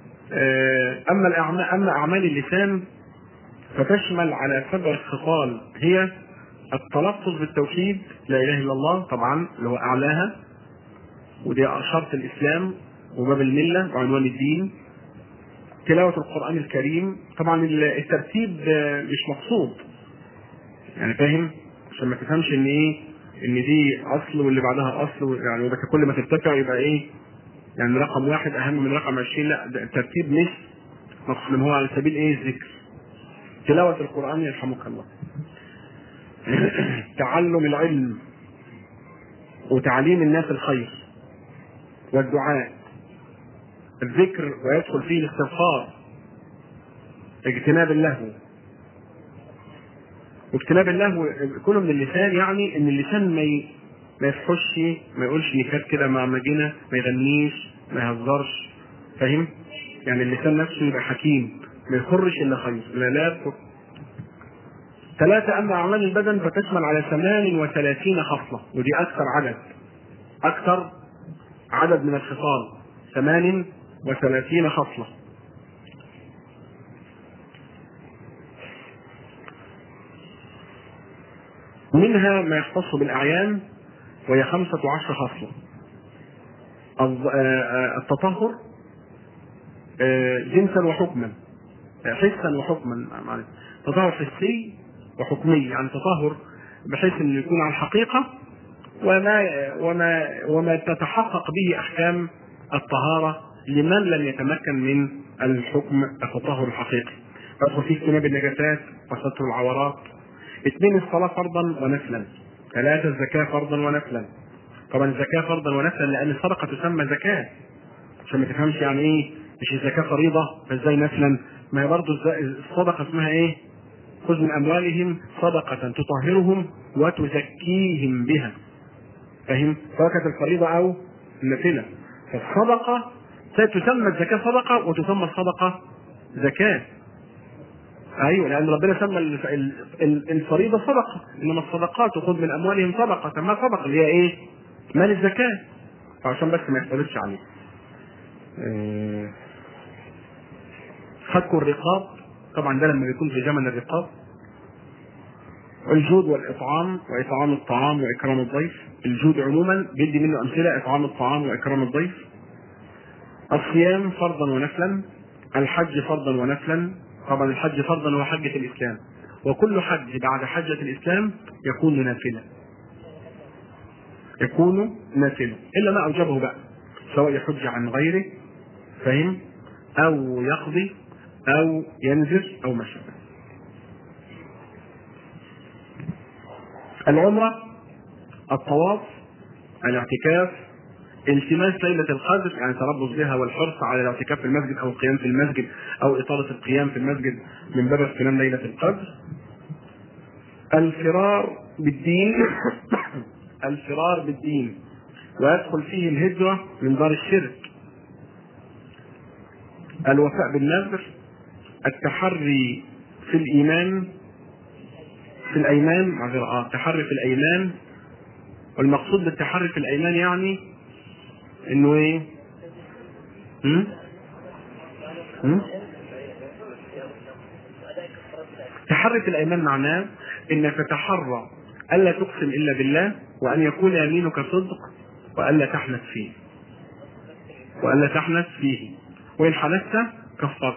اما اعمال اللسان فتشمل على 7 خصال، هي التلفظ بالتوحيد لا اله الا الله طبعا اللي هو اعلاها، ودي شرط الاسلام وباب المله وعنوان الدين. تلاوه القران الكريم، طبعا الترتيب مش مقصود، يعني فاهم؟ عشان ما تفهمش ان ايه، ان دي اصل واللي بعدها اصل، يعني وده كل ما ترتفع يبقى ايه، يعني رقم 1 اهم من رقم 20. لا، ده الترتيب مش مقصود، هو على سبيل ايه؟ الذكر. تلاوه القران يرحمك الله. تعلم العلم وتعليم الناس الخير والدعاء. الذكر ويدخل فيه الاستغفار. اجتناب اللهو، واجتناب اللهو كله من اللسان، يعني ان اللسان ما يفحش، ما يقولش نكات كده مع مجنة، ما يغنيش، ما يهزرش، فاهم؟ يعني اللسان نفسه يبقى حكيم، ما يخرش الا خير. لا 3 اما اعمال البدن فتشمل على 38 خصلة، ودي اكثر عدد من الخصال، 38 خصلة. منها ما يختص بالاعيان وهي 15 خصلة. التطهر جنسا وحكما، حسا وحكما، تطهر حسي وحكمي، يعني تطهر بحيث انه يكون على الحقيقة وما تتحقق به احكام الطهارة لمن لم يتمكن من الحكم التطهر الحقيقي. يدخل فيه اجتناب النجاسات وستر العورات. 2 الصلاة فرضا ونفلا. 3 الزكاة فرضا ونفلا. طبعا الزكاة فرضا ونفلا لان الصدقة تسمى زكاة، عشان ما تفهمش يعني ايه مش الزكاة فريضة فازاي نفلا، ما هي برضه الصدقة اسمها ايه؟ خذ من اموالهم صدقة تطهرهم وتزكيهم بها، فاهم؟ سواء كانت الفريضة او النافلة. فالصدقة تسمى الزكاة صدقة وتسمى الصدقة زكاة. ايوه، لان ربنا سمى الفريضة صدقة، انما الصدقات خذ من اموالهم صدقة، سماها صدقة اللي هي ايه؟ مال الزكاة، فعشان بس ما يختلفش عليه. فك الرقاب، طبعا ده لما بيكون في زمن الرقاب. الجود والاطعام واطعام الطعام واكرام الضيف. الجود عموما بيدي منه امثله، اطعام الطعام واكرام الضيف. الصيام فرضا ونفلا. الحج فرضا ونفلا. طبعا الحج فرضا هو حجة الاسلام، وكل حج بعد حجة الاسلام يكون نافلة، الا ما اوجبه بقى، سواء يحج عن غيره، فاهم؟ او يقضي او ينذر او ما شابه. العمرة، الطواف، الاعتكاف، التماس ليلة القدر يعني تربص بها والحرص على الاعتكاف في المسجد او القيام في المسجد او اطالة القيام في المسجد من باب اغتنام ليلة القدر. الفرار بالدين الفرار بالدين ويدخل فيه الهجرة من دار الشرك. الوفاء بالنذر. التحري في الإيمان التحري في الأيمان. والمقصود بالتحري في الأيمان يعني إنه إيه؟ تحري في الأيمان معناه إنك تتحرى ألا تقسم إلا بالله، وأن يكون يمينك صدق، وألا تحنث فيه، وإن حنثت كفرت.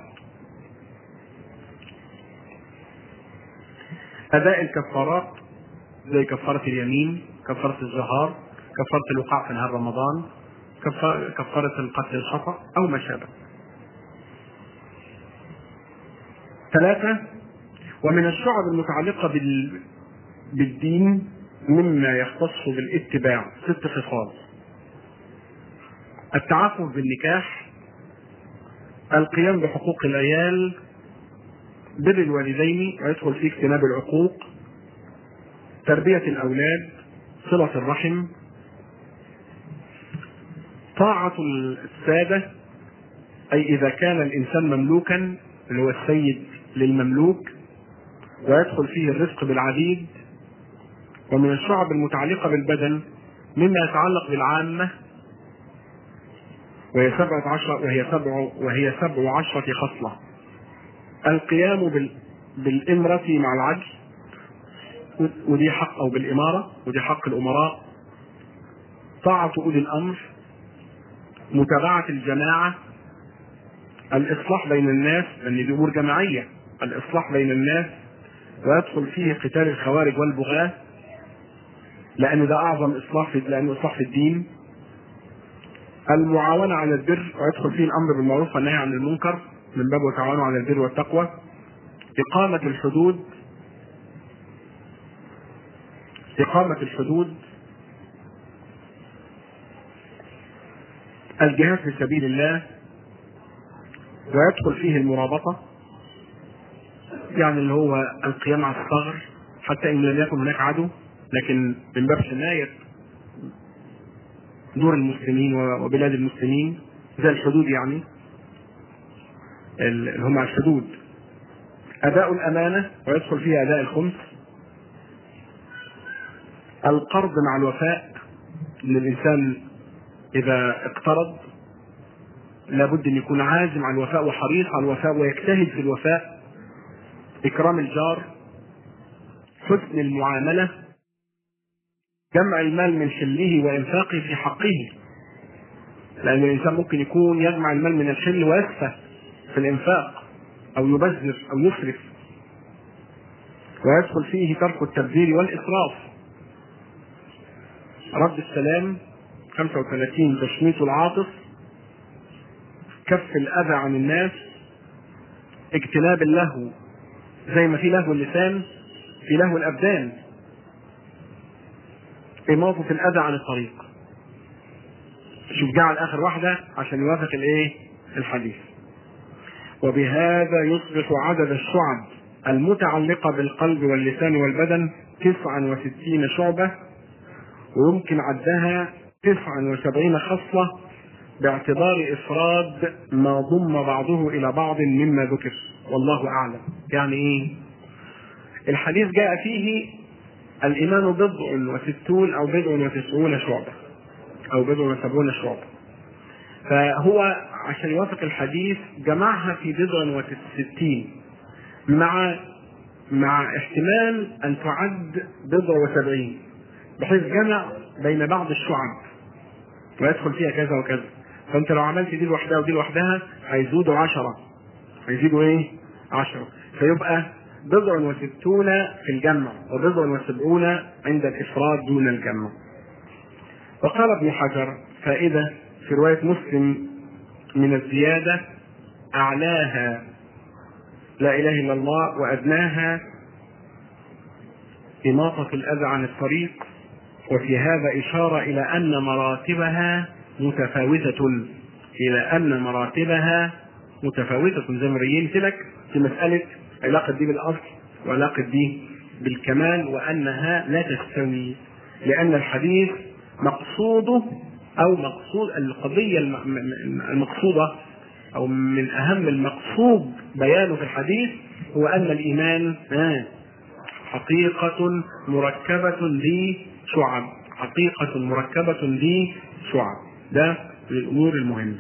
أداء الكفارات زي كفارة اليمين، كفارة الزهار، كفارة الوقوع في نهار رمضان، كفارة القتل الخطأ أو ما شابه. 3 ومن الشعب المتعلقة بالدين مما يختص بالاتباع 6 خصال. التعفف بالنكاح، القيام بحقوق العيال، بر الوالدين ويدخل فيه اجتناب العقوق، تربية الأولاد، صلة الرحم، طاعة السادة أي إذا كان الإنسان مملوكا اللي هو السيد للمملوك، ويدخل فيه الرفق بالعبيد. ومن الشعب المتعلقة بالبدن مما يتعلق بالعامة، وهي 17 خصلة: القيام بالإمرة مع العدل، ودي حق، أو بالإمارة ودي حق الأمراء، طاعة أولي الأمر، متابعة الجماعة، الإصلاح بين الناس، لأن دي أمور جماعية، الإصلاح بين الناس، ويدخل فيه قتال الخوارج والبغاة، لأن ده أعظم إصلاح لأنه إصلاح في الدين، المعاونة على البر، ويدخل فيه الأمر بالمعروف والنهي عن المنكر من باب وتعاونوا على البر والتقوى، إقامة الحدود، الجهاد في سبيل الله، ويدخل فيه المرابطة، يعني اللي هو القيام على الثغر حتى إن لم يكن هناك عدو، لكن من باب حماية دور المسلمين وبلاد المسلمين، زي الحدود يعني اللي هم الحدود. أداء الأمانة، ويدخل فيها أداء الخمس، القرض مع الوفاء، ان الانسان اذا اقترض لابد ان يكون عازم على الوفاء وحريص على الوفاء ويجتهد في الوفاء، اكرام الجار، حسن المعاملة، جمع المال من حله وانفاقه في حقه، لان الانسان ممكن يكون يجمع المال من الحل ويسفه في الانفاق او يبذر او يسرف، ويدخل فيه ترك التبذير والاسراف، رد السلام، 35 تشميت العاطف، كف الأذى عن الناس، اجتناب اللهو، زي ما في لهو اللسان في لهو الأبدان، إماطة الأذى عن الطريق. شوف جعل آخر واحدة عشان يوافق الحديث. وبهذا يصبح عدد الشعب المتعلقة بالقلب واللسان والبدن 69 شعبة، ويمكن عدها 79 خصلة باعتبار إفراد ما ضم بعضه إلى بعض مما ذكر، والله أعلم. يعني إيه؟ الحديث جاء فيه الإيمان 60 أو 90 شعبة أو 70 شعبة، فهو عشان يوافق الحديث جمعها في 60 مع احتمال أن تعد 70، بحيث جمع بين بعض الشعب ويدخل فيها كذا وكذا. فانت لو عملت دي لوحدها ودي لوحدها هيزيدوا 10، هيزيدوا 10، فيبقى 60 في الجمع و70 عند الافراد دون الجمع. وقال ابن حجر فائدة في رواية مسلم من الزيادة: أعلاها لا إله إلا الله، وأدناها إماطة الأذى عن الطريق. وفي هذا إشارة إلى أن مراتبها متفاوتة، زي ما بينت لك في مسألة علاقة دي بالأصل وعلاقة دي بالكمال، وأنها لا تستوي، لأن الحديث مقصود القضية المقصودة، أو من أهم المقصود بيانه في الحديث، هو أن الإيمان حقيقة مركبة لشعب، ده للأمور المهمة.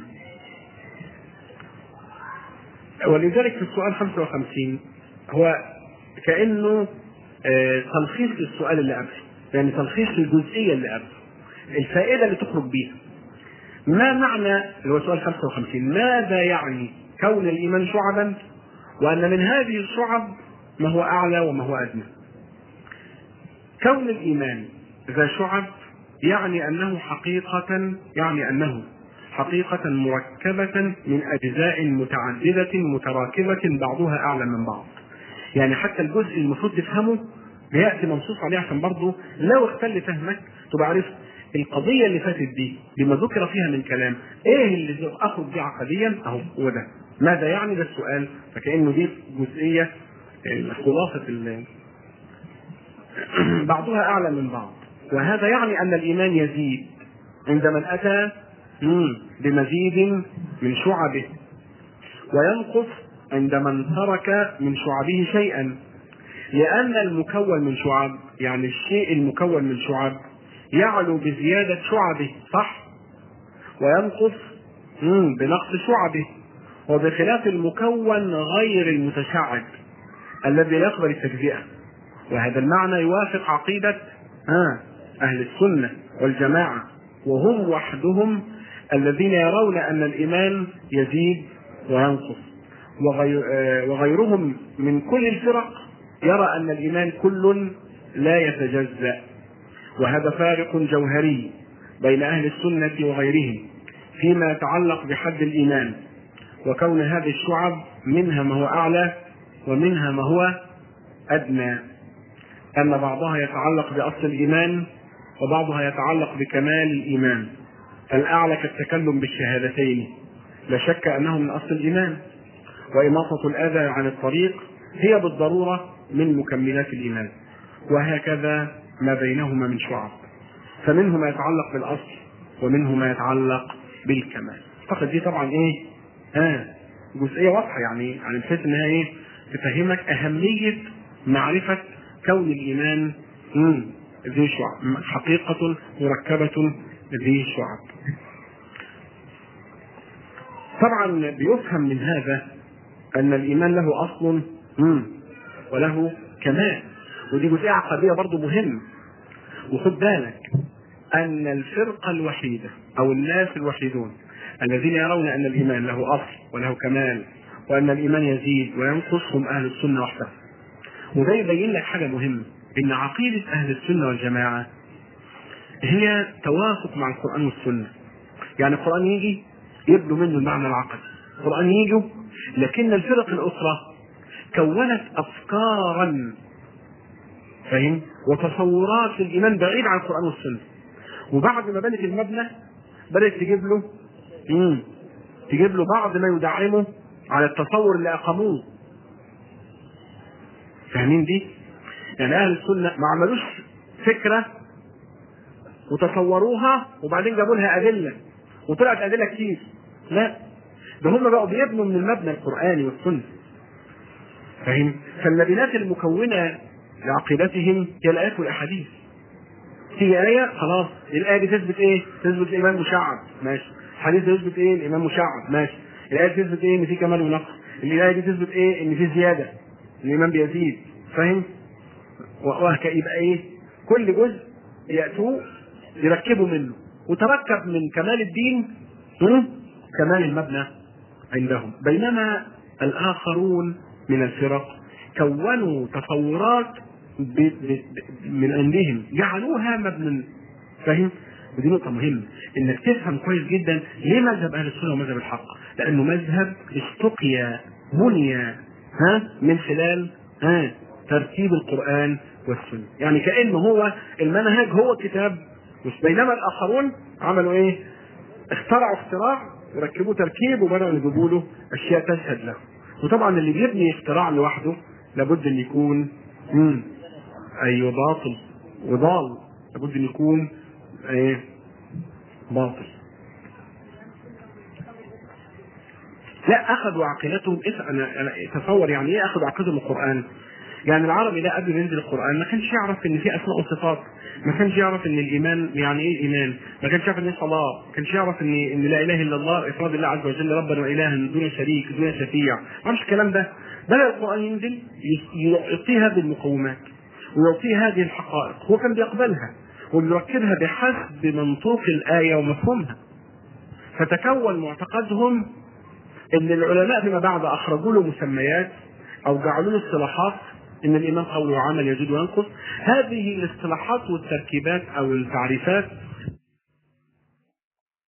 ولذلك في السؤال 55 هو كأنه تلخيص للسؤال اللي قبله، يعني تلخيص للجزئية اللي قبله، الفائدة اللي تخرج بيها. ما معنى اللي هو سؤال 55 ماذا يعني كون الإيمان شعبا، وأن من هذه الشعب ما هو أعلى وما هو أدنى؟ كون الإيمان ذا شعب يعني أنه حقيقة مركبة من أجزاء متعددة متراكبة بعضها أعلى من بعض. يعني حتى الجزء المفروض تفهمه بيأتي منصوص عليه، عشان برضه لو اختل فهمك تبقى عارف القضية اللي فاتت دي بما ذكر فيها من كلام ايه اللي اخذ بيه عقديا، اهو هو ده ماذا يعني، ده السؤال. فكأنه دي جزئية خلاصة بعضها أعلى من بعض. وهذا يعني أن الإيمان يزيد عند من أتى بمزيد من شعبه، وينقص عند من ترك من شعبه شيئا، لأن المكون من شعب، يعني الشيء المكون من شعب يعلو بزيادة شعبه، صح؟ وينقص بنقص شعبه، وبخلاف المكون غير المتشعب الذي يقبل التجزئة. وهذا المعنى يوافق عقيدة أهل السنة والجماعة، وهم وحدهم الذين يرون أن الإيمان يزيد وينقص، وغيرهم من كل الفرق يرى أن الإيمان كل لا يتجزأ. وهذا فارق جوهري بين أهل السنة وغيرهم فيما يتعلق بحد الإيمان، وكون هذه الشعب منها ما هو أعلى ومنها ما هو أدنى، أن بعضها يتعلق بأصل الإيمان وبعضها يتعلق بكمال الإيمان. الأعلى كالتكلم بالشهادتين لا شك أنه من أصل الإيمان، وإماطة الأذى عن الطريق هي بالضرورة من مكملات الإيمان، وهكذا ما بينهما من شعب، فمنه ما يتعلق بالأصل ومنه ما يتعلق بالكمال. فقط دي طبعا جزئية واضحة، يعني بحيث انها تفهمك أهمية معرفة كون الإيمان ذي شعب، حقيقة مركبة ذي شعب. طبعا بيفهم من هذا أن الإيمان له أصل وله كمال، ودي جزئية عقدية برضو مهم. وخد بالك أن الفرقة الوحيدة أو الناس الوحيدون الذين يرون أن الإيمان له أصل وله كمال وأن الإيمان يزيد وينقص هم أهل السنة وحده. وده يبين لك حاجة مهمة، إن عقيدة أهل السنة والجماعة هي توافق مع القرآن والسنة. يعني القرآن يجي يبدو منه المعنى العقدي، القرآن يجي، لكن الفرق الأخرى كونت أفكارا فهم وتصورات في الإيمان بعيد عن القرآن والسنة، وبعد ما بنت المبنى بدأت تجيب له بعض ما يدعمه على التصور اللي أقاموه. فاهمين دي؟ يعني أهل السنة ما عملوش فكرة وتصوروها وبعدين جابوا لها أدلة وطلعت أدلة كتير، لا، ده هم بقوا بيبنوا من المبنى القرآني والسنة. فاهم؟ فاللبنات المكونة لعقيدتهم هي الآيات والأحاديث. في آية خلاص الآية دي تثبت إيه؟ تثبت الإيمان مشعب، ماشي. الحديث يثبت إيه؟ الإيمان مشعب، ماشي. الآية تثبت إيه؟ إن في كمال ونقص. الآية دي تثبت إيه؟ إن في زيادة، الإيمان بيزيد. فاهم؟ وهكذا يبقى إيه؟ كل جزء يأتوا يركبوا منه، وتركب من كمال الدين كمال المبنى عندهم. بينما الآخرون من الفرق كونوا تصورات من عندهم جعلوها مبنى. فاهم؟ ودي نقطة مهمة انك تفهم كويس جدا ليه مذهب اهل السنة ومذهب الحق، لانه مذهب استقيا بني من خلال ترتيب القرآن والسنة. يعني كأنه هو المنهج هو الكتاب، مش بينما الآخرون عملوا ايه؟ اخترعوا اختراع وركبوا تركيب وبدأوا يجيبوا له اشياء تشهد له. وطبعا اللي بيبني اختراع لوحده لابد ان يكون ايوه باطل وضال، لابد ان يكون باطل. لا، اخذوا عقيدتهم. انا تصور يعني ايه اخذوا عقيدتهم القرآن. يعني العربي ده قبل ما ينزل القرآن ما كانش يعرف ان في اسماء وصفات، ما كانش يعرف ان الايمان يعني ايه ايمان، ما كانش يعرف ان ايه صلاة، ما كانش يعرف ان لا اله الا الله افراد الله عز وجل ربا والها دون شريك دون شفيع، ما عرفش الكلام ده. بدأ القرآن ينزل يعطيه هذه المقومات ويعطيه هذه الحقائق، هو كان بيقبلها وبيركبها بحسب منطوق الآية ومفهومها. فتكون معتقدهم ان العلماء فيما بعد اخرجوا له مسميات او جعلوا له اصطلاحات ان الايمان قول وعمل يزيد وينقص. هذه الاصطلاحات والتركيبات او التعريفات